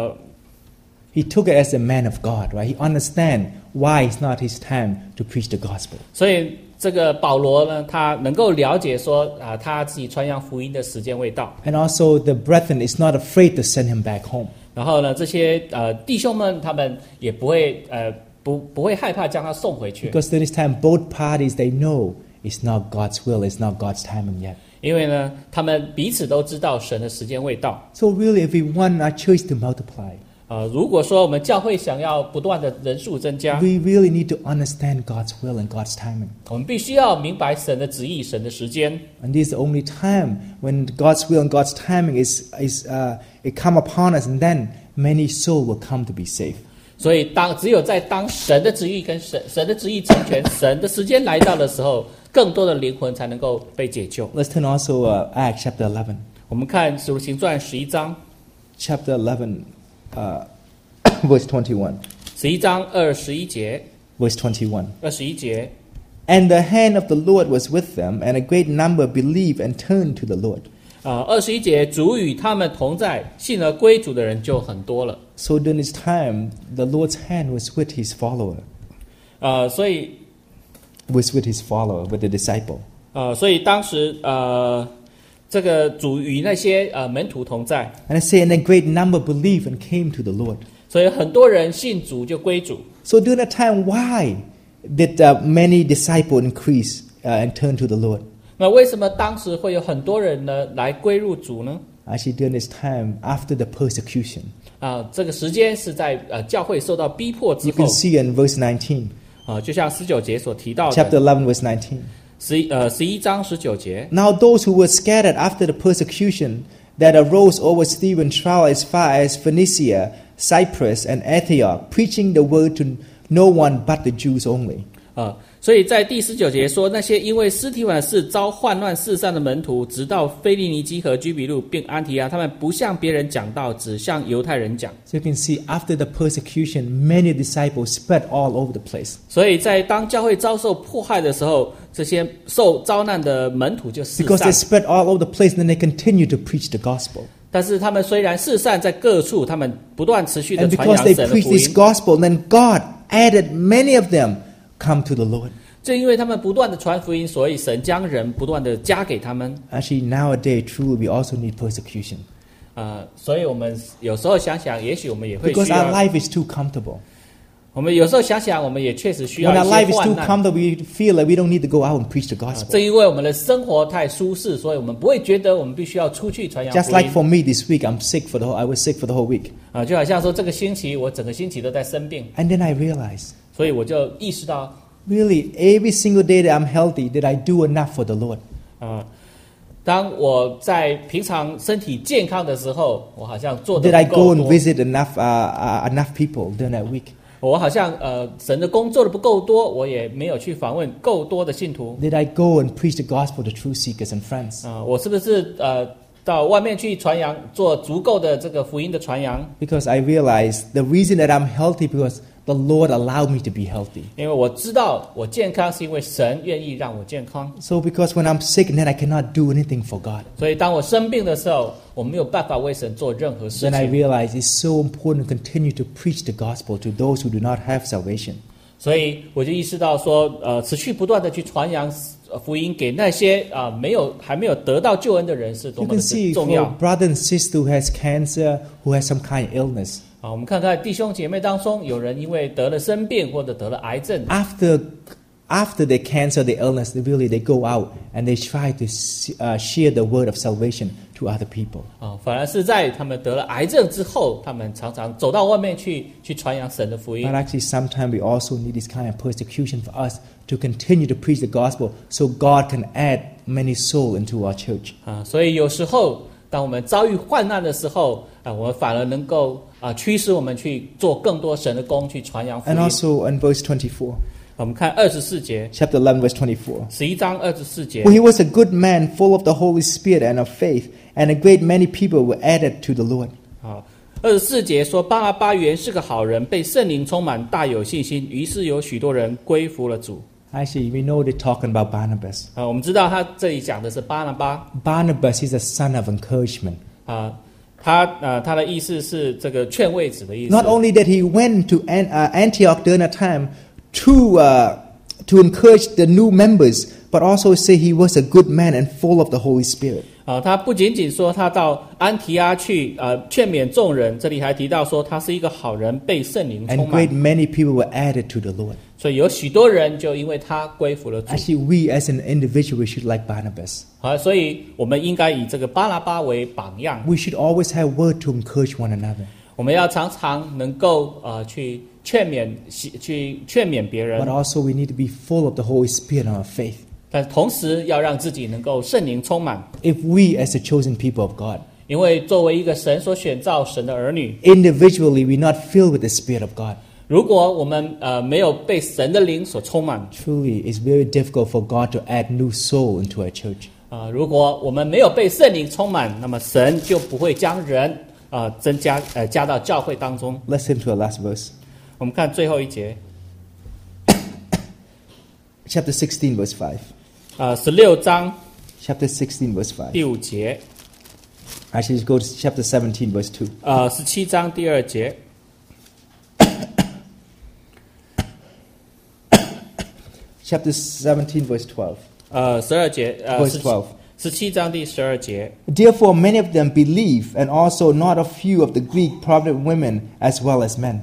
[SPEAKER 1] He took it as a man of God, right? He understands why it's not his time to preach the gospel.
[SPEAKER 2] 所以这个保罗呢，他能够了解说他自己传扬福音的时间未到。
[SPEAKER 1] And also the brethren is not afraid to send him back home.
[SPEAKER 2] 然后呢，这些弟兄们他们也不会害怕将他送回去，
[SPEAKER 1] Because this time both parties, they know it's not God's will, it's not God's timing yet.
[SPEAKER 2] 因为呢，他们彼此都知道神的时间未到。
[SPEAKER 1] So really, if we want our church to multiply,
[SPEAKER 2] 如果说我们教会想要不断的人数增加，
[SPEAKER 1] we really need to understand God's will and God's timing.
[SPEAKER 2] 我们必须要明白神的旨意、神的时间。
[SPEAKER 1] And this is the only time when God's will and God's timing it come upon us, and then many souls will come to be saved.
[SPEAKER 2] 所以只有在当神的旨意跟神的旨意成全，神的时间来到的时候，更多的灵魂才能够被解救。
[SPEAKER 1] Let's turn also Acts chapter 11.
[SPEAKER 2] 我们看使徒行传11章
[SPEAKER 1] Chapter 11, verse 21.
[SPEAKER 2] 11章21节
[SPEAKER 1] Verse 21.
[SPEAKER 2] 21节。
[SPEAKER 1] And the hand of the Lord was with them, and a great number believed and turned to the Lord.
[SPEAKER 2] 21节，主与他们同在，信而归主的人就很多了。
[SPEAKER 1] So during this time, the Lord's hand was with his follower,
[SPEAKER 2] 所以
[SPEAKER 1] with his follower, with the disciple.
[SPEAKER 2] 所以当时这个主与那些门徒同在，
[SPEAKER 1] And I say, and a great number believed and came to the Lord.
[SPEAKER 2] 所以很多人信主就归主。
[SPEAKER 1] So during that time, why did many disciples increase and turn to the Lord?
[SPEAKER 2] 那为什么当时会有很多人呢来归入主呢？
[SPEAKER 1] Actually, during this time, after the persecution,
[SPEAKER 2] 这个时间是在教会受到逼迫之
[SPEAKER 1] you
[SPEAKER 2] 后
[SPEAKER 1] can see in verse 19,
[SPEAKER 2] 就像19节所提到
[SPEAKER 1] chapter
[SPEAKER 2] 的，
[SPEAKER 1] 11, verse 19.
[SPEAKER 2] 11章19节。
[SPEAKER 1] Now those who were scattered after the persecution that arose over Stephen's trial as far as Phoenicia, Cyprus, and Antioch, preaching the word to no one but the Jews only.
[SPEAKER 2] 所以在第19节说，那些因为司提反的事遭患难四散的门徒，直到腓利尼基和居比路并安提阿，他们不向别人讲道，只向犹太人讲。
[SPEAKER 1] So you can see after the persecution, many disciples spread all over the place.
[SPEAKER 2] 所以在当教会遭受迫害的时候，这些受遭难的门徒就四
[SPEAKER 1] Because
[SPEAKER 2] 散
[SPEAKER 1] they。spread all over the place, and then they continue to preach the gospel.
[SPEAKER 2] 但是他们虽然四散在各处，他们不断持续的
[SPEAKER 1] And
[SPEAKER 2] 传
[SPEAKER 1] because
[SPEAKER 2] 扬
[SPEAKER 1] they
[SPEAKER 2] 神的
[SPEAKER 1] preach
[SPEAKER 2] 福
[SPEAKER 1] this
[SPEAKER 2] 音。
[SPEAKER 1] gospel, then God added many of them come to the Lord.
[SPEAKER 2] 正因为他们不断的传福音，所以神将人不断的加给他们。
[SPEAKER 1] Actually, nowadays, truly, we also need persecution.
[SPEAKER 2] 所以我们有时候想想，也许我们也会
[SPEAKER 1] Because
[SPEAKER 2] 需
[SPEAKER 1] our
[SPEAKER 2] 要。
[SPEAKER 1] life is too comfortable.
[SPEAKER 2] 我们有时候想想，我们也确实需要
[SPEAKER 1] When
[SPEAKER 2] 一
[SPEAKER 1] our
[SPEAKER 2] 些
[SPEAKER 1] life is
[SPEAKER 2] 患
[SPEAKER 1] too
[SPEAKER 2] 难。
[SPEAKER 1] comfortable, we feel like we don't need to go out and preach the gospel.
[SPEAKER 2] 正因为我们的生活太舒适，所以我们不会觉得我们必须要出去传扬
[SPEAKER 1] Just
[SPEAKER 2] 福
[SPEAKER 1] like
[SPEAKER 2] 音。
[SPEAKER 1] for me this week, I was sick for the whole week.
[SPEAKER 2] 就好像说这个星期我整个星期都在生病，
[SPEAKER 1] And then I realized,
[SPEAKER 2] 所以我就意识到，
[SPEAKER 1] really, every single day that I'm healthy, did I do enough for the Lord?
[SPEAKER 2] 当我在平常身体健康的时候，我好像做的
[SPEAKER 1] Did I
[SPEAKER 2] 不
[SPEAKER 1] go
[SPEAKER 2] 够
[SPEAKER 1] and
[SPEAKER 2] 多。
[SPEAKER 1] visit enough people during that week?
[SPEAKER 2] 我好像神的工做的不够多，我也没有去访问够多的信徒。
[SPEAKER 1] Did I go and preach the gospel to truth seekers and friends?
[SPEAKER 2] 我是不是到外面去传扬，做足够的这个福音的传扬？
[SPEAKER 1] Because I realized the reason that I'm healthy because the Lord allowed me to be healthy.
[SPEAKER 2] 因为我知道我健康是因为神愿意让我健康，
[SPEAKER 1] So because when I'm sick, then I cannot do anything for God.
[SPEAKER 2] 所以当我生病的时候，我没有办法为神做任何事
[SPEAKER 1] Then I
[SPEAKER 2] 情。
[SPEAKER 1] realized it's so important to continue to preach the gospel to those who do not have salvation.
[SPEAKER 2] 所以我就意识到说，持续不断的去传扬福音给那些还没有得到救恩的人是多
[SPEAKER 1] You
[SPEAKER 2] 么
[SPEAKER 1] can
[SPEAKER 2] 的
[SPEAKER 1] see
[SPEAKER 2] 重
[SPEAKER 1] for
[SPEAKER 2] 要。
[SPEAKER 1] brother and sister who has cancer, who has some kind of illness.
[SPEAKER 2] 我们看看弟兄姐妹当中，有人因为得了生病或者得了癌症，
[SPEAKER 1] After they cancel the illness, they go out and they try to share the word of salvation to other people.
[SPEAKER 2] 反而是在他们得了癌症之后，他们常常走到外面去传扬神的福音
[SPEAKER 1] But。actually, sometimes we also need this kind of persecution for us to continue to preach the gospel so God can add many souls into our church.
[SPEAKER 2] 所以有时候当我们遭遇患难的时候，我们反而能够驱使我们去做更多神的工，去传扬福
[SPEAKER 1] And
[SPEAKER 2] 音。
[SPEAKER 1] also in verse 24,
[SPEAKER 2] 我们看24节，
[SPEAKER 1] chapter 11, verse 24.
[SPEAKER 2] 11章24节
[SPEAKER 1] For。he was a good man, full of the Holy Spirit and of faith, and a great many people were added to the Lord.
[SPEAKER 2] 24节说，巴拿巴原是个好人，被圣灵充满，大有信心，于是有许多人归服了主。
[SPEAKER 1] Actually, we know they're talking about Barnabas.
[SPEAKER 2] 我们知道他这里讲的是巴拿巴。
[SPEAKER 1] Barnabas is a son of encouragement.
[SPEAKER 2] 他的意思是这个劝慰子的意思。
[SPEAKER 1] Not only that he went to Antioch during that time to encourage the new members, but also say he was a good man and full of the Holy Spirit.
[SPEAKER 2] 他不仅仅说他到安提阿去劝勉众人，这里还提到说他是一个好人，被圣灵
[SPEAKER 1] And
[SPEAKER 2] 充
[SPEAKER 1] great
[SPEAKER 2] 满，
[SPEAKER 1] many people were added to the Lord.
[SPEAKER 2] 所以有许多人就因为他归服了主。
[SPEAKER 1] Actually, we as an individual, we should like Barnabas.
[SPEAKER 2] 所以我们应该以这个巴拿巴为榜样，
[SPEAKER 1] We should always have word to encourage one another.
[SPEAKER 2] 我们要常常能够去劝勉别
[SPEAKER 1] But
[SPEAKER 2] 人，
[SPEAKER 1] also we need to be full of the Holy Spirit and our faith.
[SPEAKER 2] 但同时要让自己能够圣灵充满。
[SPEAKER 1] If we as the chosen people of God,
[SPEAKER 2] 因为作为一个神所选造神的儿女，
[SPEAKER 1] individually we're not filled with the Spirit of God.
[SPEAKER 2] 如果我们没有被神的灵所充满，
[SPEAKER 1] Truly, it's very difficult for God to add new soul into our church.
[SPEAKER 2] 如果我们没有被圣灵充满，那么神就不会将人加到教会当中。
[SPEAKER 1] Listen to the last verse.
[SPEAKER 2] 我们看最后一节，
[SPEAKER 1] Chapter 16, verse 5.
[SPEAKER 2] 16章
[SPEAKER 1] Chapter 16, verse 5.
[SPEAKER 2] 第5节，
[SPEAKER 1] Actually, go to chapter 17, verse 2.
[SPEAKER 2] 17章第2节，
[SPEAKER 1] Chapter 17, verse 12.
[SPEAKER 2] 12节
[SPEAKER 1] Verse 12.
[SPEAKER 2] 17章第12节。
[SPEAKER 1] Therefore, many of them believe, and also not a few of the Greek prominent women as well as men.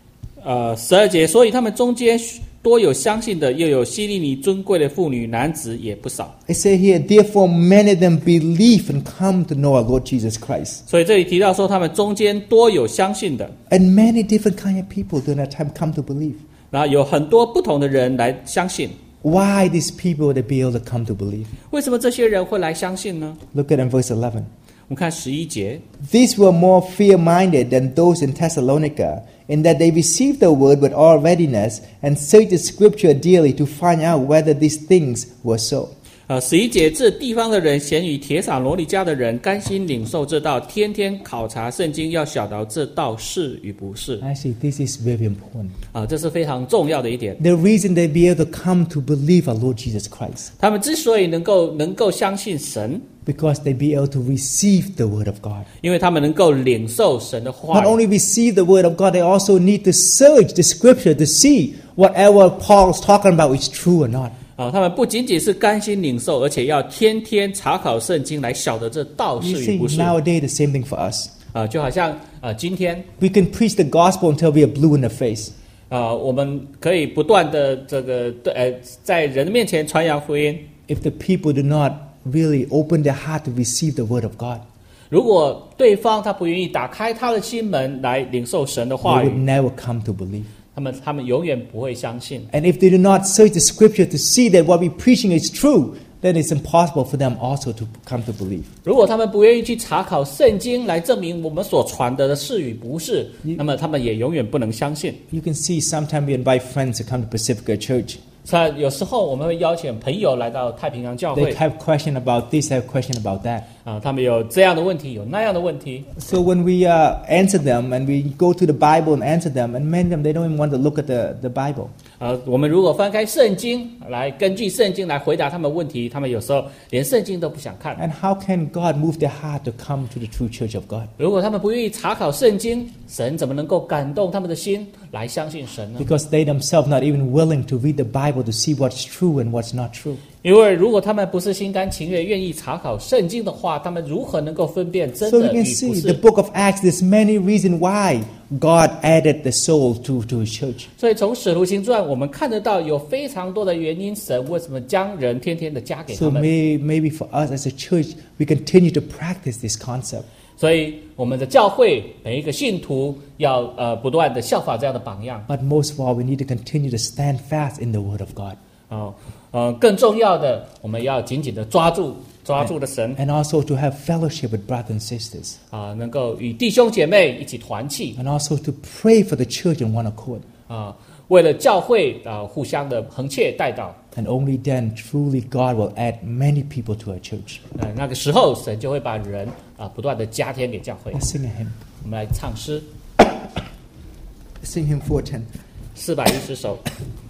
[SPEAKER 2] 12节，所以他们中间多有相信的，又有希利尼尊贵的妇女，男子也不少。
[SPEAKER 1] It says here, therefore, many of them believe and come to know our Lord Jesus Christ.
[SPEAKER 2] 所以这里提到说，他们中间多有相信的，
[SPEAKER 1] And many different kind of people during that time come to believe.
[SPEAKER 2] 然后有很多不同的人来相信。
[SPEAKER 1] Why these people would be able to come to believe?
[SPEAKER 2] 为什么这些人会来相信呢？
[SPEAKER 1] Look at in verse 11.
[SPEAKER 2] 我们看11节，
[SPEAKER 1] These were more fear-minded than those in Thessalonica, in that they received the word with all readiness and searched the scripture dearly to find out whether these things were so.
[SPEAKER 2] 11节，这地方的人咸与帖撒罗尼迦的人甘心领受这道，天天考察圣经，要晓得这道是与不是。
[SPEAKER 1] Actually, this is very important.
[SPEAKER 2] 这是非常重要的一点。
[SPEAKER 1] The reason they be able to come to believe our Lord Jesus Christ,
[SPEAKER 2] 他们之所以能够相信神，
[SPEAKER 1] because they be able to receive the word of God.
[SPEAKER 2] 因为他们能够领受神的话
[SPEAKER 1] Not
[SPEAKER 2] 语。
[SPEAKER 1] only receive the word of God, they also need to search the scripture to see whatever Paul is talking about is true or not.
[SPEAKER 2] 他们不仅仅是甘心领受，而且要天天查考圣经，来晓得这道
[SPEAKER 1] You
[SPEAKER 2] 是
[SPEAKER 1] see,
[SPEAKER 2] 与不是。
[SPEAKER 1] nowadays the same thing for us.
[SPEAKER 2] 就好像今天
[SPEAKER 1] We can preach the gospel until we are blue in the face.
[SPEAKER 2] 我们可以不断的在人的面前传扬福音。
[SPEAKER 1] If the people do not really open their heart to receive the word of God,
[SPEAKER 2] 如果对方他不愿意打开他的心门来领受神的
[SPEAKER 1] they
[SPEAKER 2] 话
[SPEAKER 1] would
[SPEAKER 2] 语，
[SPEAKER 1] never come to believe.
[SPEAKER 2] 他们永远不会相信。
[SPEAKER 1] And if they do not search the scripture to see that what we're preaching is true, then it's impossible for them also to come to believe.
[SPEAKER 2] 如果他们不愿意去查考圣经来证明我们所传的是与不是，那么他们也永远不能相信。
[SPEAKER 1] You can see sometimes we invite friends to come to Pacifica Church.
[SPEAKER 2] 有时候我们会邀请朋友来到太平洋教
[SPEAKER 1] They
[SPEAKER 2] 会，
[SPEAKER 1] have question about this, have question about that.
[SPEAKER 2] 他们有这样的问题，有那样的问题。
[SPEAKER 1] So when we answer them and we go to the Bible and answer them, and many of them, they don't even want to look at the Bible.
[SPEAKER 2] 我们如果翻开圣经来根据圣经来回答他们问题，他们有时候连圣经都不想看。
[SPEAKER 1] And how can God move their heart to come to the true church of God?
[SPEAKER 2] 如果他们不愿意查考圣经，神怎么能够感动他们的心来相信神呢？
[SPEAKER 1] Because they themselves not even willing to read the Bible to see what's true and what's not true.
[SPEAKER 2] 因为如果他们不是心甘情愿愿意查考圣经的话，他们如何能够分辨真
[SPEAKER 1] So
[SPEAKER 2] 的
[SPEAKER 1] you
[SPEAKER 2] 与
[SPEAKER 1] can
[SPEAKER 2] 不
[SPEAKER 1] see the
[SPEAKER 2] 是？
[SPEAKER 1] book of Acts, there's many reasons why God added the soul to his church.
[SPEAKER 2] 所以从使徒行传我们看得到有非常多的原因，神为什么将人天天的加给
[SPEAKER 1] So
[SPEAKER 2] 他们？
[SPEAKER 1] maybe for us as a church, we continue to practice this concept.
[SPEAKER 2] 所以我们的教会每一个信徒要不断的效法这样的榜样。
[SPEAKER 1] But most of all, we need to continue to stand fast in the word of God.
[SPEAKER 2] 更重要的，我们要紧紧的抓住的神
[SPEAKER 1] And also to have fellowship with brothers and sisters.
[SPEAKER 2] 能够与弟兄姐妹一起团契
[SPEAKER 1] And also to pray for the church in one accord.
[SPEAKER 2] 为了教会互相的恒切代祷。
[SPEAKER 1] And only then, truly, God will add many people to our church.
[SPEAKER 2] 那个时候，神就会把人不断的加添给教会。
[SPEAKER 1] Let's sing a hymn.
[SPEAKER 2] 我们来唱诗
[SPEAKER 1] Sing hymn 410.
[SPEAKER 2] 410首。